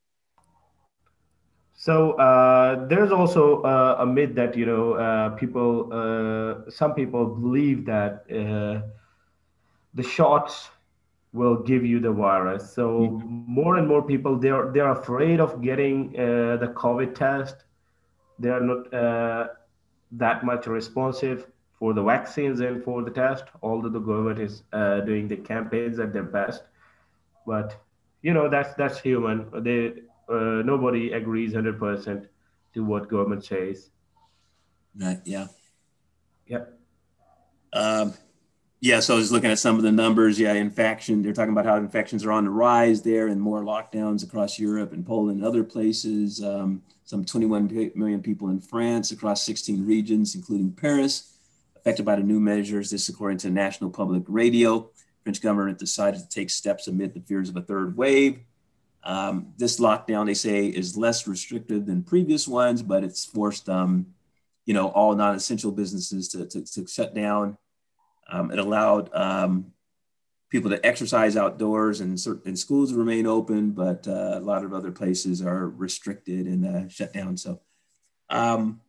So uh, there's also uh, a myth that you know uh, people, uh, some people believe that uh, the shots will give you the virus. So mm-hmm. more and more people, they're they're afraid of getting uh, the COVID test. They are not uh, that much responsive for the vaccines and for the test, although the government is uh, doing the campaigns at their best. But you know, that's that's human. They uh, nobody agrees one hundred percent to what government says. Right. Yeah. Yep. Um, Yeah, so I was looking at some of the numbers. Yeah, infection, they're talking about how infections are on the rise there and more lockdowns across Europe and Poland and other places. Um, some twenty-one million people in France across sixteen regions, including Paris, affected by the new measures. This according to National Public Radio. French government decided to take steps amid the fears of a third wave. Um, this lockdown, they say, is less restrictive than previous ones, but it's forced, um, you know, all non-essential businesses to, to, to shut down. Um, it allowed um, people to exercise outdoors, and certain schools remain open, but uh, a lot of other places are restricted and uh, shut down. So, um,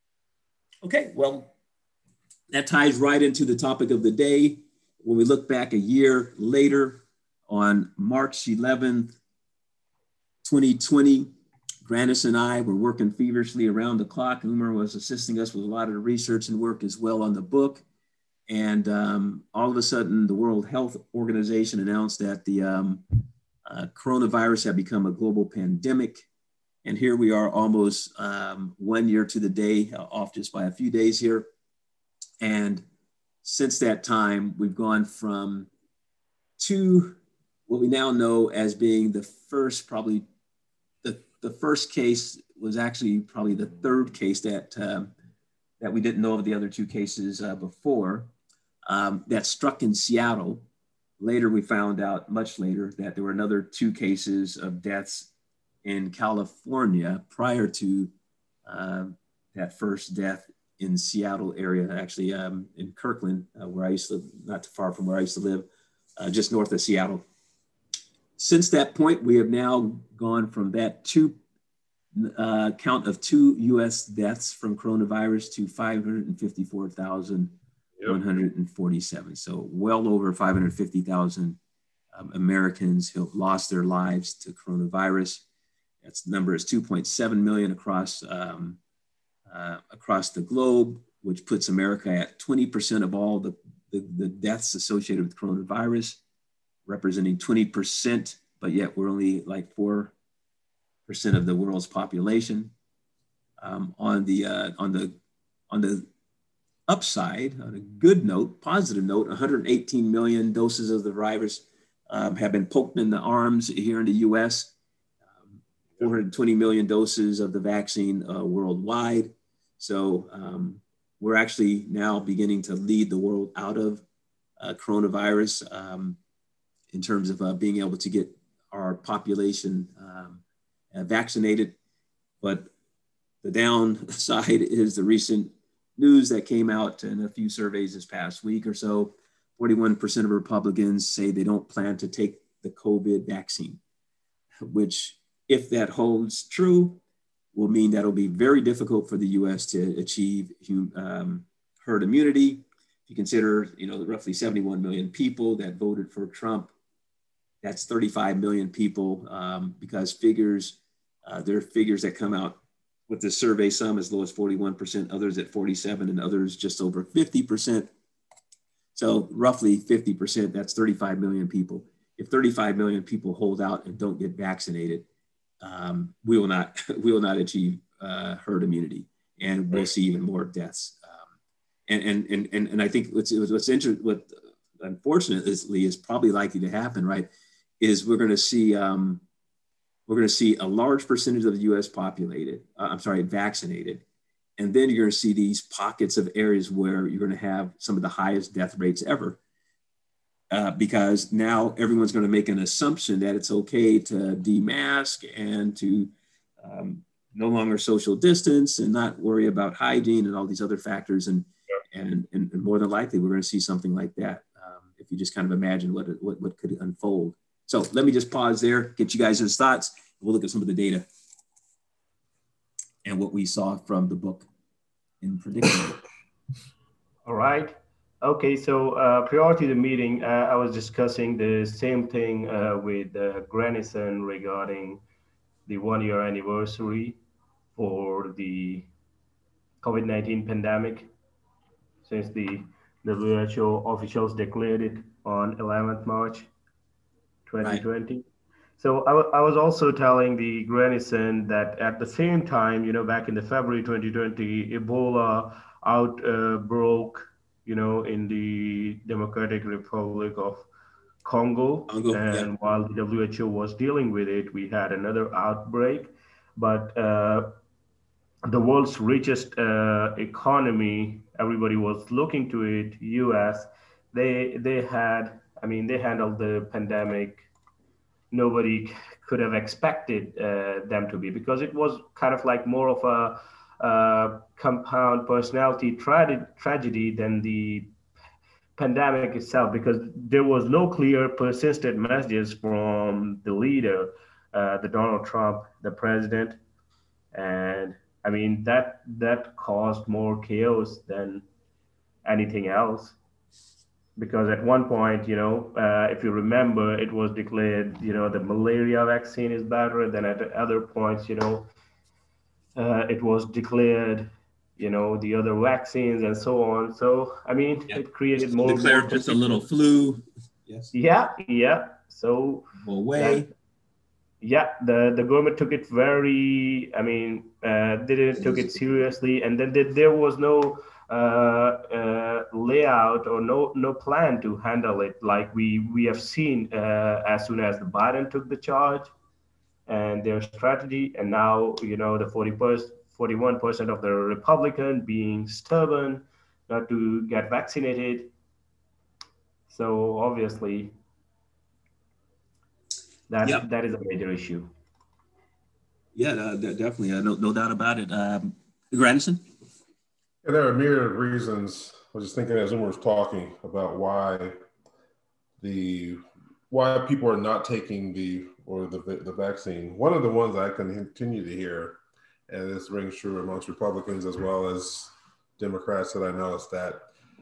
okay, well, that ties right into the topic of the day. When we look back a year later on March eleventh, twenty twenty, Grandis and I were working feverishly around the clock. Umar was assisting us with a lot of the research and work as well on the book. And um, all of a sudden, the World Health Organization announced that the um, uh, coronavirus had become a global pandemic. And here we are almost um, one year to the day, uh, off just by a few days here. And since that time, we've gone from two, what we now know as being the first, probably the, the first case was actually probably the third case that, um, that we didn't know of the other two cases uh, before, um, that struck in Seattle. Later, we found out much later that there were another two cases of deaths in California prior to uh, that first death in Seattle area, actually um, in Kirkland, uh, where I used to live, not too far from where I used to live, uh, just north of Seattle. Since that point, we have now gone from that two uh, count of two U S deaths from coronavirus to five hundred fifty-four thousand one hundred forty-seven. Yep. So well over five hundred fifty thousand um, Americans who have lost their lives to coronavirus. That number is two point seven million across um, Uh, across the globe, which puts America at twenty percent of all the, the, the deaths associated with coronavirus, representing twenty percent, but yet we're only like four percent of the world's population. Um, on the uh, on the on the upside, on a good note, positive note, one hundred eighteen million doses of the virus um, have been poked in the arms here in the U S, um, four hundred twenty million doses of the vaccine uh, worldwide. So um, we're actually now beginning to lead the world out of uh, coronavirus um, in terms of uh, being able to get our population um, uh, vaccinated. But the downside is the recent news that came out in a few surveys this past week or so. forty-one percent of Republicans say they don't plan to take the COVID vaccine, which, if that holds true, will mean that it'll be very difficult for the U S to achieve um, herd immunity. If you consider, you know, the roughly seventy-one million people that voted for Trump, that's thirty-five million people um, because figures, uh, there are figures that come out with this survey, some as low as forty-one percent, others at forty-seven, and others just over fifty percent. So roughly fifty percent, that's thirty-five million people. If thirty-five million people hold out and don't get vaccinated, Um, we will not we will not achieve uh, herd immunity, and we'll see even more deaths. Um, and, and and and and I think what's what's interesting, what unfortunately is probably likely to happen, right, is we're going to see um, we're going to see a large percentage of the U S populated. Uh, I'm sorry, vaccinated, and then you're going to see these pockets of areas where you're going to have some of the highest death rates ever. Uh, because now everyone's going to make an assumption that it's okay to demask and to um, no longer social distance and not worry about hygiene and all these other factors. And, yeah. and, and, and more than likely, we're going to see something like that um, if you just kind of imagine what, what, what could unfold. So let me just pause there, get you guys' thoughts. We'll look at some of the data and what we saw from the book in predicting. All right. Okay, so uh, prior to the meeting, uh, I was discussing the same thing uh, with uh, Grandison regarding the one-year anniversary for the COVID nineteen pandemic, since the W H O officials declared it on eleventh March twenty twenty. Right. So I, I was also telling the Grandison that at the same time, you know, back in the February twenty twenty, Ebola outbroke, uh, you know, in the Democratic Republic of Congo. Congo and yeah. While the W H O was dealing with it, we had another outbreak. But uh, the world's richest uh, economy, everybody was looking to it, U S, they, they had I mean, they handled the pandemic. Nobody could have expected uh, them to be, because it was kind of like more of a uh, compound personality tra- tragedy than the pandemic itself, because there was no clear, persistent messages from the leader, uh, the Donald Trump, the president, and I mean that that caused more chaos than anything else. Because at one point, you know, uh, if you remember, it was declared, you know, the malaria vaccine is better. Then at other points, you know, uh, it was declared, you know, the other vaccines and so on. So, I mean, Yep. it created Just more and more declared just a little flu. Yes. Yeah, yeah. So away. That, yeah, the, the government took it very, I mean, uh, they didn't took it seriously. And then there, there was no uh, uh, layout or no no plan to handle it like we, we have seen uh, as soon as the Biden took the charge and their strategy. And now, you know, the forty percent, forty-one percent of the Republican being stubborn not to get vaccinated. So obviously, that Yep. that is a major issue. Yeah, uh, definitely. Uh, no, no doubt about it. Um, Grandison? Yeah, there are a myriad of reasons. I was just thinking as Umar was talking about why the why people are not taking the or the the vaccine. One of the ones I can continue to hear, and this rings true amongst Republicans as well as Democrats that I know, is that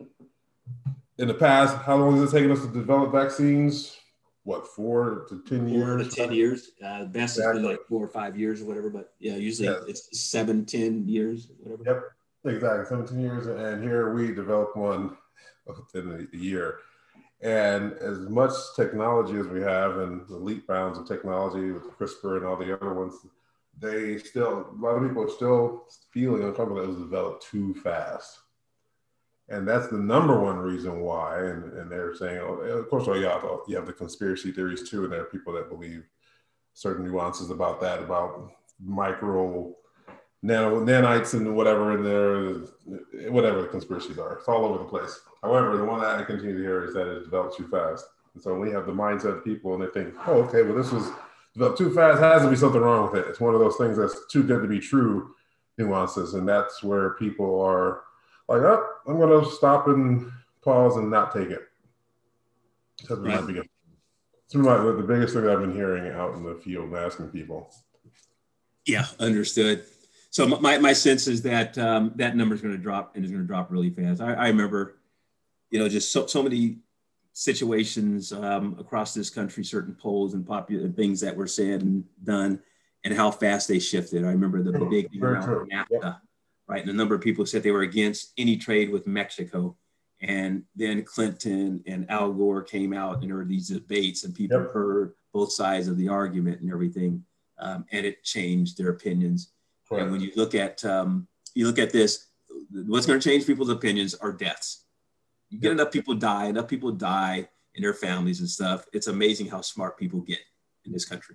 in the past, how long has it taken us to develop vaccines? What, four to ten years? Four to ten years. Uh, best exactly. Has been like four or five years or whatever, but yeah, usually yes. It's seven, ten years, whatever. Yep, exactly, seventeen years. And here we developed one within a year. And as much technology as we have and the leap bounds of technology with CRISPR and all the other ones, they still, a lot of people are still feeling uncomfortable that it was developed too fast. And that's the number one reason why. And, and they're saying, oh, of course, oh, you, have, you have the conspiracy theories too. And there are people that believe certain nuances about that, about micro nano, nanites and whatever in there, whatever the conspiracies are. It's all over the place. However, the one that I continue to hear is that it developed too fast. And so when we have the mindset of people and they think, oh, okay, well, this was developed too fast, has to be something wrong with it. It's one of those things that's too good to be true nuances. And that's where people are like, oh, I'm going to stop and pause and not take it. That's right. my biggest, it's my, the biggest thing that I've been hearing out in the field and asking people. Yeah, understood. So my, my sense is that um, that number is going to drop and is going to drop really fast. I, I remember, you know, just so, so many situations um, across this country, certain polls and popular things that were said and done and how fast they shifted. I remember the, the big thing around NAFTA. Yep. Right, and a number of people said they were against any trade with Mexico, and then Clinton and Al Gore came out, and there were these debates, and people yep. heard both sides of the argument and everything, um, and it changed their opinions. Right. And when you look at um, you look at this, what's going to change people's opinions are deaths. You get yep. enough people die, enough people die in their families and stuff. It's amazing how smart people get in this country.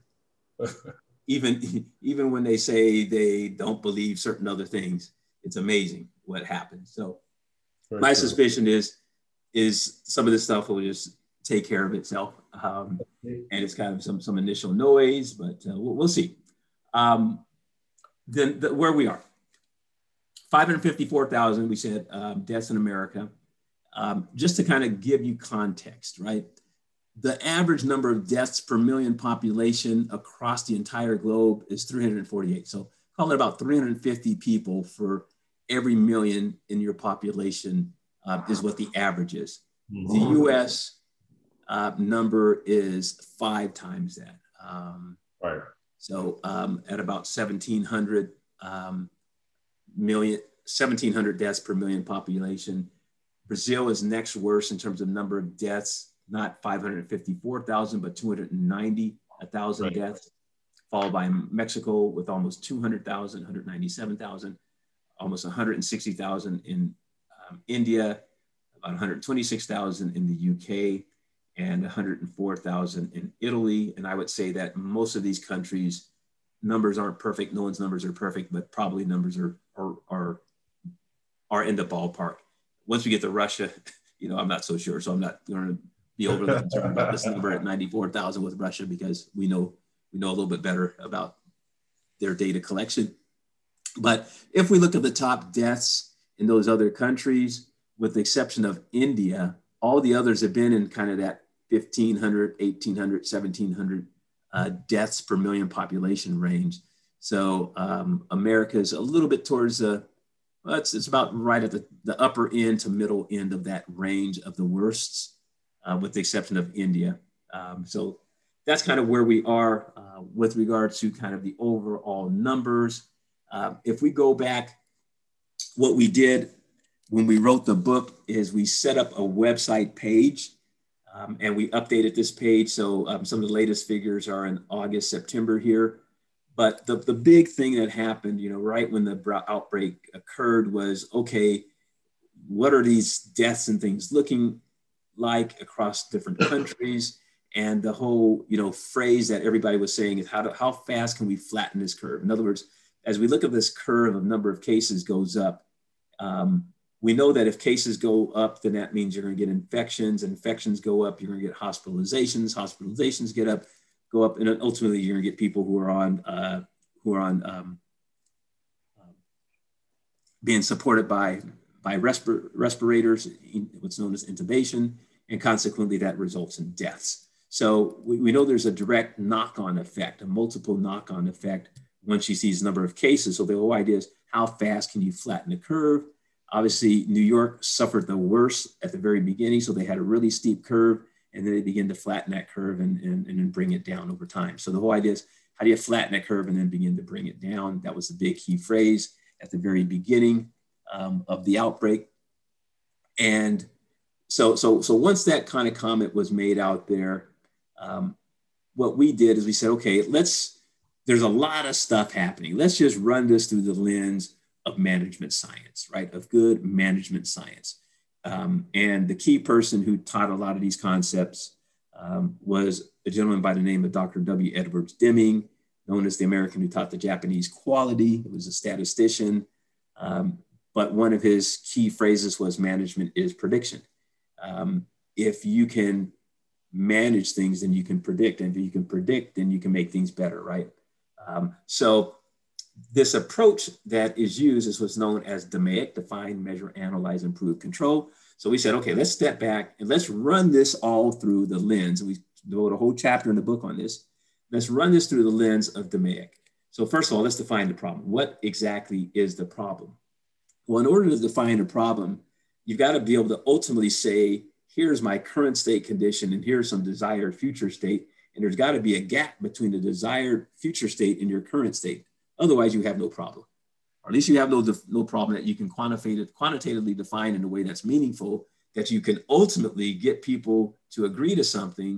even even when they say they don't believe certain other things. It's amazing what happens. So Very my true. suspicion is, is some of this stuff will just take care of itself. Um, and it's kind of some, some initial noise, but uh, we'll, we'll see. Um, then the, where we are, five hundred fifty-four thousand, we said, um, deaths in America. Um, just to kind of give you context, right? The average number of deaths per million population across the entire globe is three hundred forty-eight. So call it about three hundred fifty people for every million in your population uh, is what the average is. Mm-hmm. The U S uh, number is five times that. Um, right. So um, at about seventeen hundred um, million, seventeen hundred deaths per million population. Brazil is next worst in terms of number of deaths, not five hundred fifty-four thousand, but two hundred ninety thousand right. deaths, followed by Mexico with almost two hundred thousand, one hundred ninety-seven thousand. Almost one hundred sixty thousand in um, India, about one hundred twenty-six thousand in the U K, and one hundred four thousand in Italy. And I would say that most of these countries, numbers aren't perfect. No one's numbers are perfect, but probably numbers are, are, are, are in the ballpark. Once we get to Russia, you know, I'm not so sure. So I'm not going to be overly concerned about this number at ninety-four thousand with Russia, because we know we know a little bit better about their data collection. But if we look at the top deaths in those other countries, with the exception of India, all the others have been in kind of that fifteen hundred, eighteen hundred, seventeen hundred uh, deaths per million population range. So um, America is a little bit towards the, well, it's, it's about right at the, the upper end to middle end of that range of the worsts, uh, with the exception of India. Um, so that's kind of where we are uh, with regard to kind of the overall numbers. Uh, if we go back, what we did when we wrote the book is we set up a website page, um, and we updated this page. So um, some of the latest figures are in August, September here. But the, the big thing that happened, you know, right when the outbreak occurred was, okay, what are these deaths and things looking like across different countries? And the whole, you know, phrase that everybody was saying is how, to, how fast can we flatten this curve? In other words, as we look at this curve of number of cases goes up, um, we know that if cases go up, then that means you're going to get infections. Infections go up, you're going to get hospitalizations. Hospitalizations get up, go up, and ultimately you're going to get people who are on uh, who are on um, uh, being supported by by respir respirators, what's known as intubation, and consequently that results in deaths. So we, we know there's a direct knock-on effect, a multiple knock-on effect once you see this number of cases. So the whole idea is how fast can you flatten the curve? Obviously, New York suffered the worst at the very beginning, so they had a really steep curve, and then they begin to flatten that curve and, and, and then bring it down over time. So the whole idea is, how do you flatten that curve and then begin to bring it down? That was the big key phrase at the very beginning um, of the outbreak. And so, so, so once that kind of comment was made out there, um, what we did is we said, okay, let's, there's a lot of stuff happening. Let's just run this through the lens of management science, right? Of good management science. Um, and the key person who taught a lot of these concepts um, was a gentleman by the name of Doctor W. Edwards Deming, known as the American who taught the Japanese quality. He was a statistician, um, but one of his key phrases was management is prediction. Um, if you can manage things, then you can predict. And if you can predict, then you can make things better, right? Um, so this approach that is used is what's known as DMAIC, define, measure, analyze, improve, control. So we said, okay, let's step back and let's run this all through the lens. We devote a whole chapter in the book on this. Let's run this through the lens of DMAIC. So first of all, let's define the problem. What exactly is the problem? Well, in order to define a problem, you've got to be able to ultimately say, here's my current state condition and here's some desired future state. And there's got to be a gap between the desired future state and your current state. Otherwise, you have no problem. Or at least you have no, no problem that you can quantitate, quantitatively define in a way that's meaningful, that you can ultimately get people to agree to something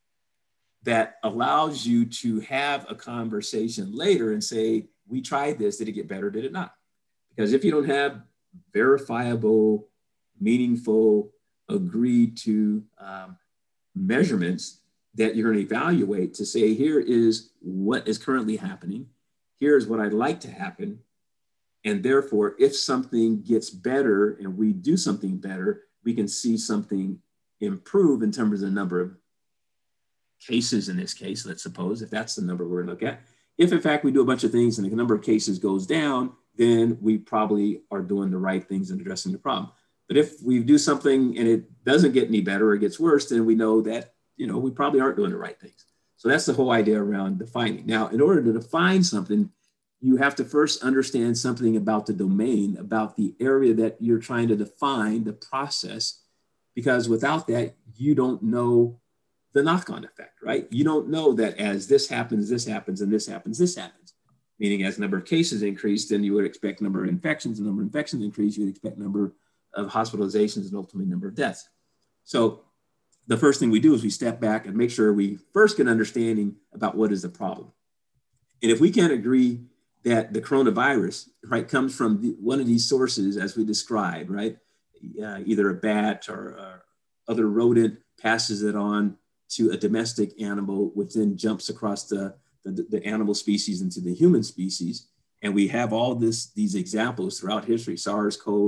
that allows you to have a conversation later and say, we tried this, did it get better, did it not? Because if you don't have verifiable, meaningful, agreed to um, measurements that you're going to evaluate to say, here is what is currently happening, here's what I'd like to happen. And therefore, if something gets better and we do something better, we can see something improve in terms of the number of cases in this case, let's suppose, if that's the number we're gonna look at. If in fact we do a bunch of things and the number of cases goes down, then we probably are doing the right things and addressing the problem. But if we do something and it doesn't get any better or it gets worse, then we know that, you know, we probably aren't doing the right things. So that's the whole idea around defining. Now, in order to define something, you have to first understand something about the domain, about the area that you're trying to define, the process, because without that, you don't know the knock-on effect, right? You don't know that as this happens, this happens, and this happens, this happens. Meaning as the number of cases increase, then you would expect number of infections, and number of infections increase, you would expect number of hospitalizations and ultimately number of deaths. So the first thing we do is we step back and make sure we first get an understanding about what is the problem. And if we can't agree that the coronavirus, right, comes from the, one of these sources as we described, right, uh, either a bat or, or other rodent passes it on to a domestic animal, which then jumps across the, the, the animal species into the human species. And we have all this, these examples throughout history, SARS-CoV,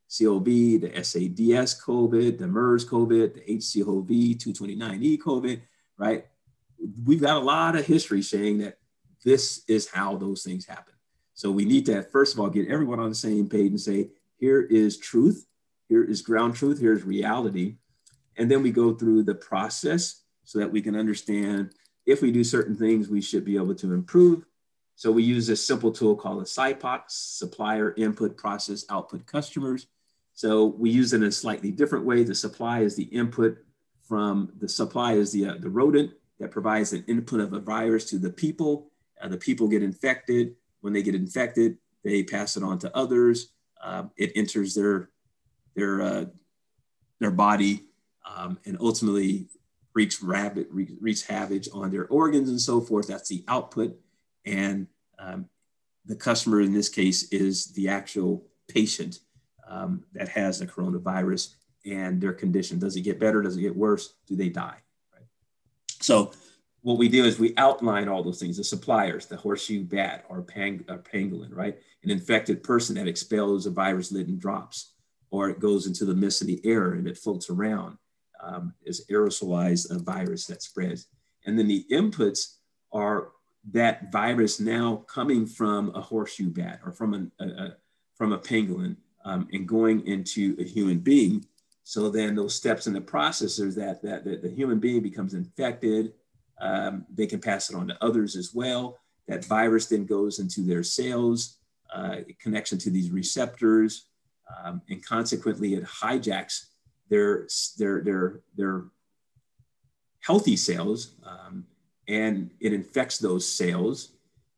C O V, the S A D S COVID, the MERS COVID, the H C O V two twenty-nine E COVID, right? We've got a lot of history saying that this is how those things happen. So we need to, first of all, get everyone on the same page and say, here is truth, here is ground truth, here's reality. And then we go through the process so that we can understand if we do certain things, we should be able to improve. So we use this simple tool called a S I P O C, Supplier Input Process Output Customers. So we use it in a slightly different way. The supply is the input from, the supply is the, uh, the rodent that provides an input of a virus to the people. Uh, the people get infected. When they get infected, they pass it on to others. Uh, it enters their, their, uh, their body um, and ultimately wreaks, rabid, wreaks havoc on their organs and so forth. That's the output. And um, the customer in this case is the actual patient um, that has the coronavirus and their condition. Does it get better? Does it get worse? Do they die? Right? So what we do is we outline all those things, the suppliers, the horseshoe bat or, pang, or pangolin, right? An infected person that expels a virus-laden drops, or it goes into the mist of the air and it floats around um, as aerosolized a virus that spreads. And then the inputs are that virus now coming from a horseshoe bat or from, an, a, a, from a pangolin um, and going into a human being. So then those steps in the process is that, that, that the human being becomes infected. Um, they can pass it on to others as well. That virus then goes into their cells, uh, connection to these receptors, um, and consequently it hijacks their, their, their, their healthy cells, um, and it infects those cells,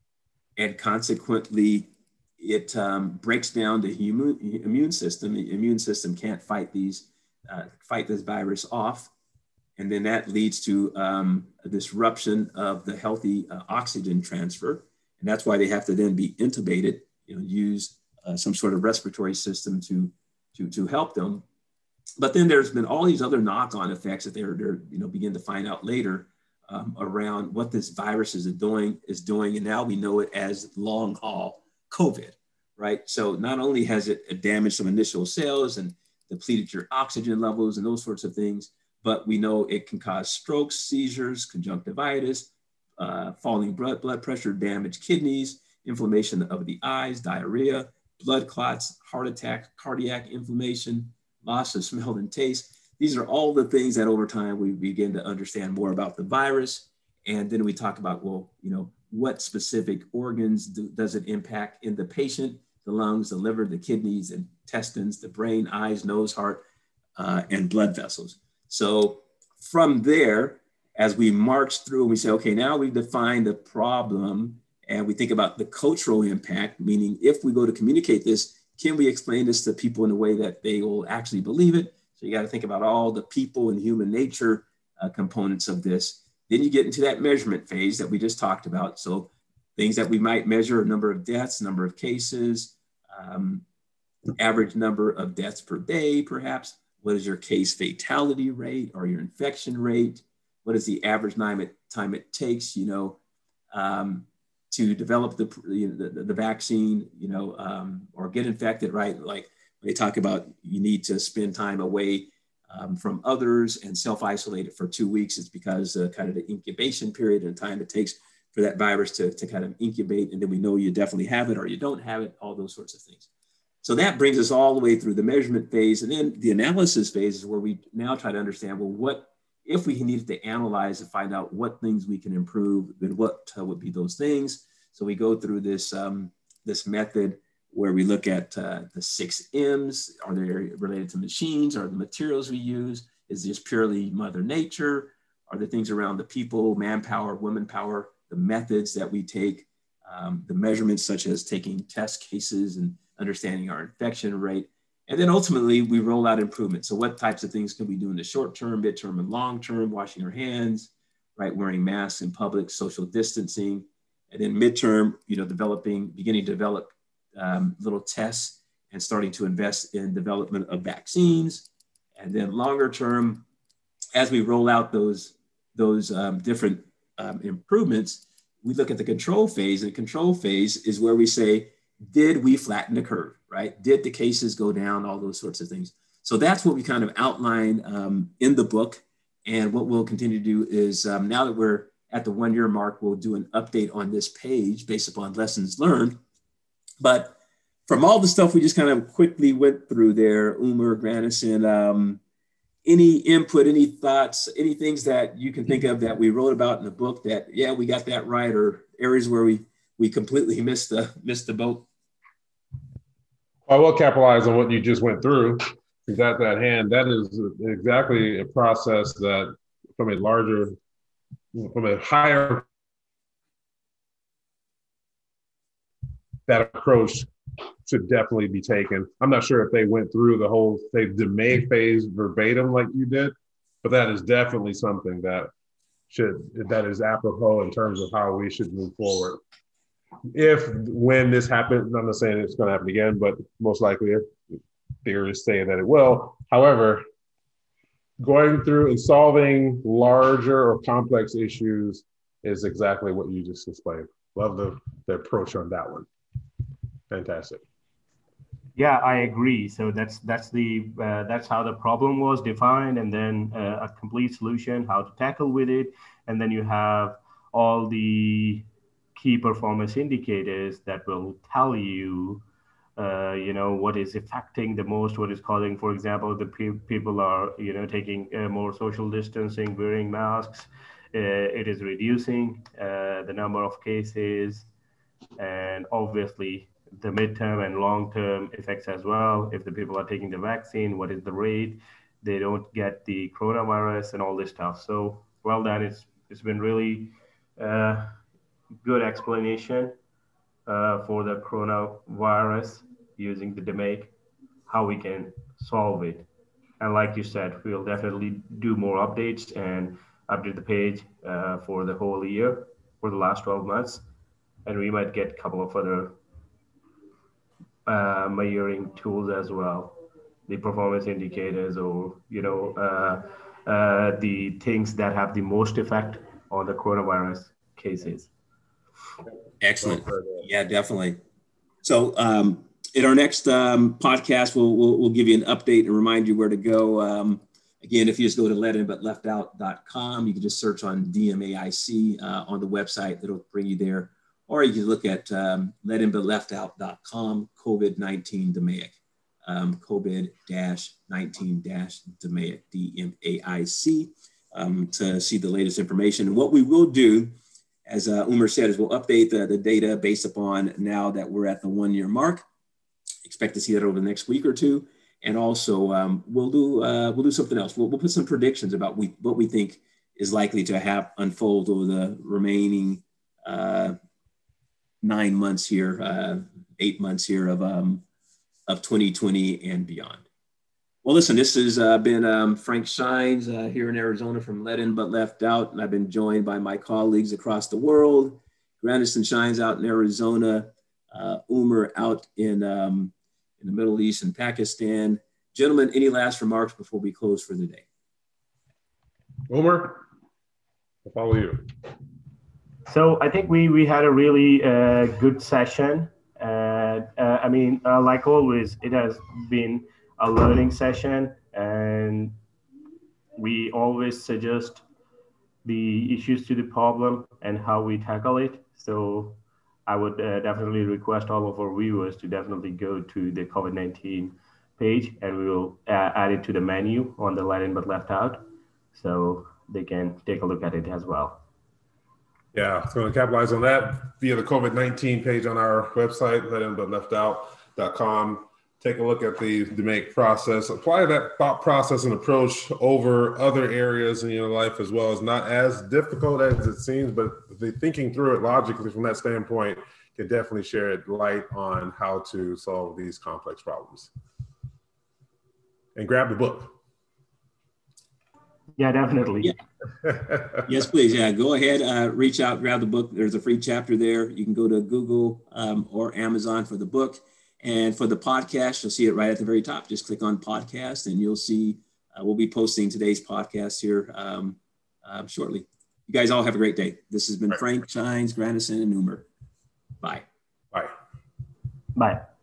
and consequently it um, breaks down the human immune system. The immune system can't fight these, uh, fight this virus off. And then that leads to um, a disruption of the healthy uh, oxygen transfer. And that's why they have to then be intubated, you know, use uh, some sort of respiratory system to, to, to help them. But then there's been all these other knock-on effects that they're, they're, you know, begin to find out later um, around what this virus is doing, is doing. And now we know it as long haul COVID, right? So not only has it damaged some initial cells and depleted your oxygen levels and those sorts of things, but we know it can cause strokes, seizures, conjunctivitis, uh, falling blood, blood pressure, damaged kidneys, inflammation of the eyes, diarrhea, blood clots, heart attack, cardiac inflammation, loss of smell and taste. These are all the things that over time we begin to understand more about the virus. And then we talk about, well, you know, what specific organs do, does it impact in the patient? The lungs, the liver, the kidneys, and intestines, the brain, eyes, nose, heart, uh, and blood vessels. So from there, as we march through and we say, okay, now we've defined the problem and we think about the cultural impact, meaning if we go to communicate this, can we explain this to people in a way that they will actually believe it? So you got to think about all the people and human nature uh, components of this. Then you get into that measurement phase that we just talked about. So things that we might measure: number of deaths, number of cases, um, average number of deaths per day, perhaps. What is your case fatality rate or your infection rate? What is the average time it, time it takes, you know, um, to develop the, you know, the, the vaccine, you know, um, or get infected, right? Like they talk about, you need to spend time away um, from others and self-isolate it for two weeks. It's because uh, kind of the incubation period and time it takes for that virus to, to kind of incubate. And then we know you definitely have it or you don't have it, all those sorts of things. So that brings us all the way through the measurement phase. And then the analysis phase is where we now try to understand, well, what, if we needed to analyze and find out what things we can improve, then what uh, would be those things? So we go through this, um, this method where we look at uh, the six M's. Are they related to machines? Are the materials we use? Is this purely Mother Nature? Are the things around the people, manpower, women power, the methods that we take, um, the measurements such as taking test cases and understanding our infection rate. And then ultimately we roll out improvements. So what types of things can we do in the short term, midterm, and long term? Washing our hands, right? Wearing masks in public, social distancing. And then midterm, you know, developing, beginning to develop um, little tests and starting to invest in development of vaccines. And then longer term, as we roll out those, those um, different um, improvements, we look at the control phase. And control phase is where we say, did we flatten the curve, right? Did the cases go down, all those sorts of things. So that's what we kind of outline um, in the book. And what we'll continue to do is um, now that we're at the one year mark, we'll do an update on this page based upon lessons learned. But from all the stuff we just kind of quickly went through there, Umar, Grandison, um, any input, any thoughts, any things that you can think of that we wrote about in the book that, yeah, we got that right, or areas where we we completely missed the missed the boat? I will capitalize on what you just went through. Because at that hand, that is exactly a process that from a larger, from a higher, that approach should definitely be taken. I'm not sure if they went through the whole, say, DMAIC phase verbatim like you did, but that is definitely something that should, that is apropos in terms of how we should move forward. If, when this happens, I'm not saying it's going to happen again, but most likely if theorists say that it will. However, going through and solving larger or complex issues is exactly what you just explained. Love the, the approach on that one. Fantastic. Yeah, I agree. So that's that's the uh, that's how the problem was defined, and then uh, a complete solution, how to tackle with it, and then you have all the key performance indicators that will tell you, uh, you know, what is affecting the most, what is causing. For example, the pe- people are, you know, taking uh, more social distancing, wearing masks. Uh, it is reducing uh, the number of cases, and obviously the midterm and long-term effects as well. If the people are taking the vaccine, what is the rate? They don't get the coronavirus and all this stuff. So well done. It's it's been really uh, good explanation uh, for the coronavirus using the DMAIC, how we can solve it. And like you said, we'll definitely do more updates and update the page uh, for the whole year, for the last twelve months. And we might get a couple of other uh, measuring tools as well, the performance indicators, or you know uh, uh, the things that have the most effect on the coronavirus cases. Excellent. Yeah, definitely. So um, in our next um, podcast, we'll, we'll we'll give you an update and remind you where to go. Um, again, if you just go to let in but left out dot com, you can just search on D M A I C uh, on the website. It'll bring you there. Or you can look at um, let in but left out dot com, COVID nineteen DMAIC, um, COVID nineteen DMAIC, D M A I C, um, to see the latest information. And what we will do, as uh, Umar said, is we'll update the, the data based upon now that we're at the one year mark. Expect to see that over the next week or two. And also um, we'll do uh, we'll do something else. We'll, we'll put some predictions about we, what we think is likely to have unfold over the remaining uh, nine months here, uh, eight months here of, um, of twenty twenty and beyond. Well, listen, this has uh, been um, Frank Shines uh, here in Arizona from Let In But Left Out, and I've been joined by my colleagues across the world. Grandison Shines out in Arizona, uh, Umar out in, um, in the Middle East and Pakistan. Gentlemen, any last remarks before we close for the day? Umar, I'll follow you. So I think we we had a really uh, good session. Uh, uh, I mean, uh, like always, it has been a learning session, and we always suggest the issues to the problem and how we tackle it. So I would uh, definitely request all of our viewers to definitely go to the COVID nineteen page, and we will uh, add it to the menu on the Let In But Left Out, so they can take a look at it as well. Yeah, so to capitalize on that via the COVID nineteen page on our website, let in but left out dot com. Take a look at the DMAIC process, apply that thought process and approach over other areas in your life as well. It's not as difficult as it seems, but the thinking through it logically from that standpoint can definitely shed light on how to solve these complex problems. And grab the book. Yeah, definitely. Yeah. Yes, please. Yeah, go ahead, uh, reach out, grab the book. There's a free chapter there. You can go to Google um, or Amazon for the book. And for the podcast, you'll see it right at the very top. Just click on podcast and you'll see, uh, we'll be posting today's podcast here um, um, shortly. You guys all have a great day. This has been Frank Shines, Grandison, and Umar. Bye. Bye. Bye.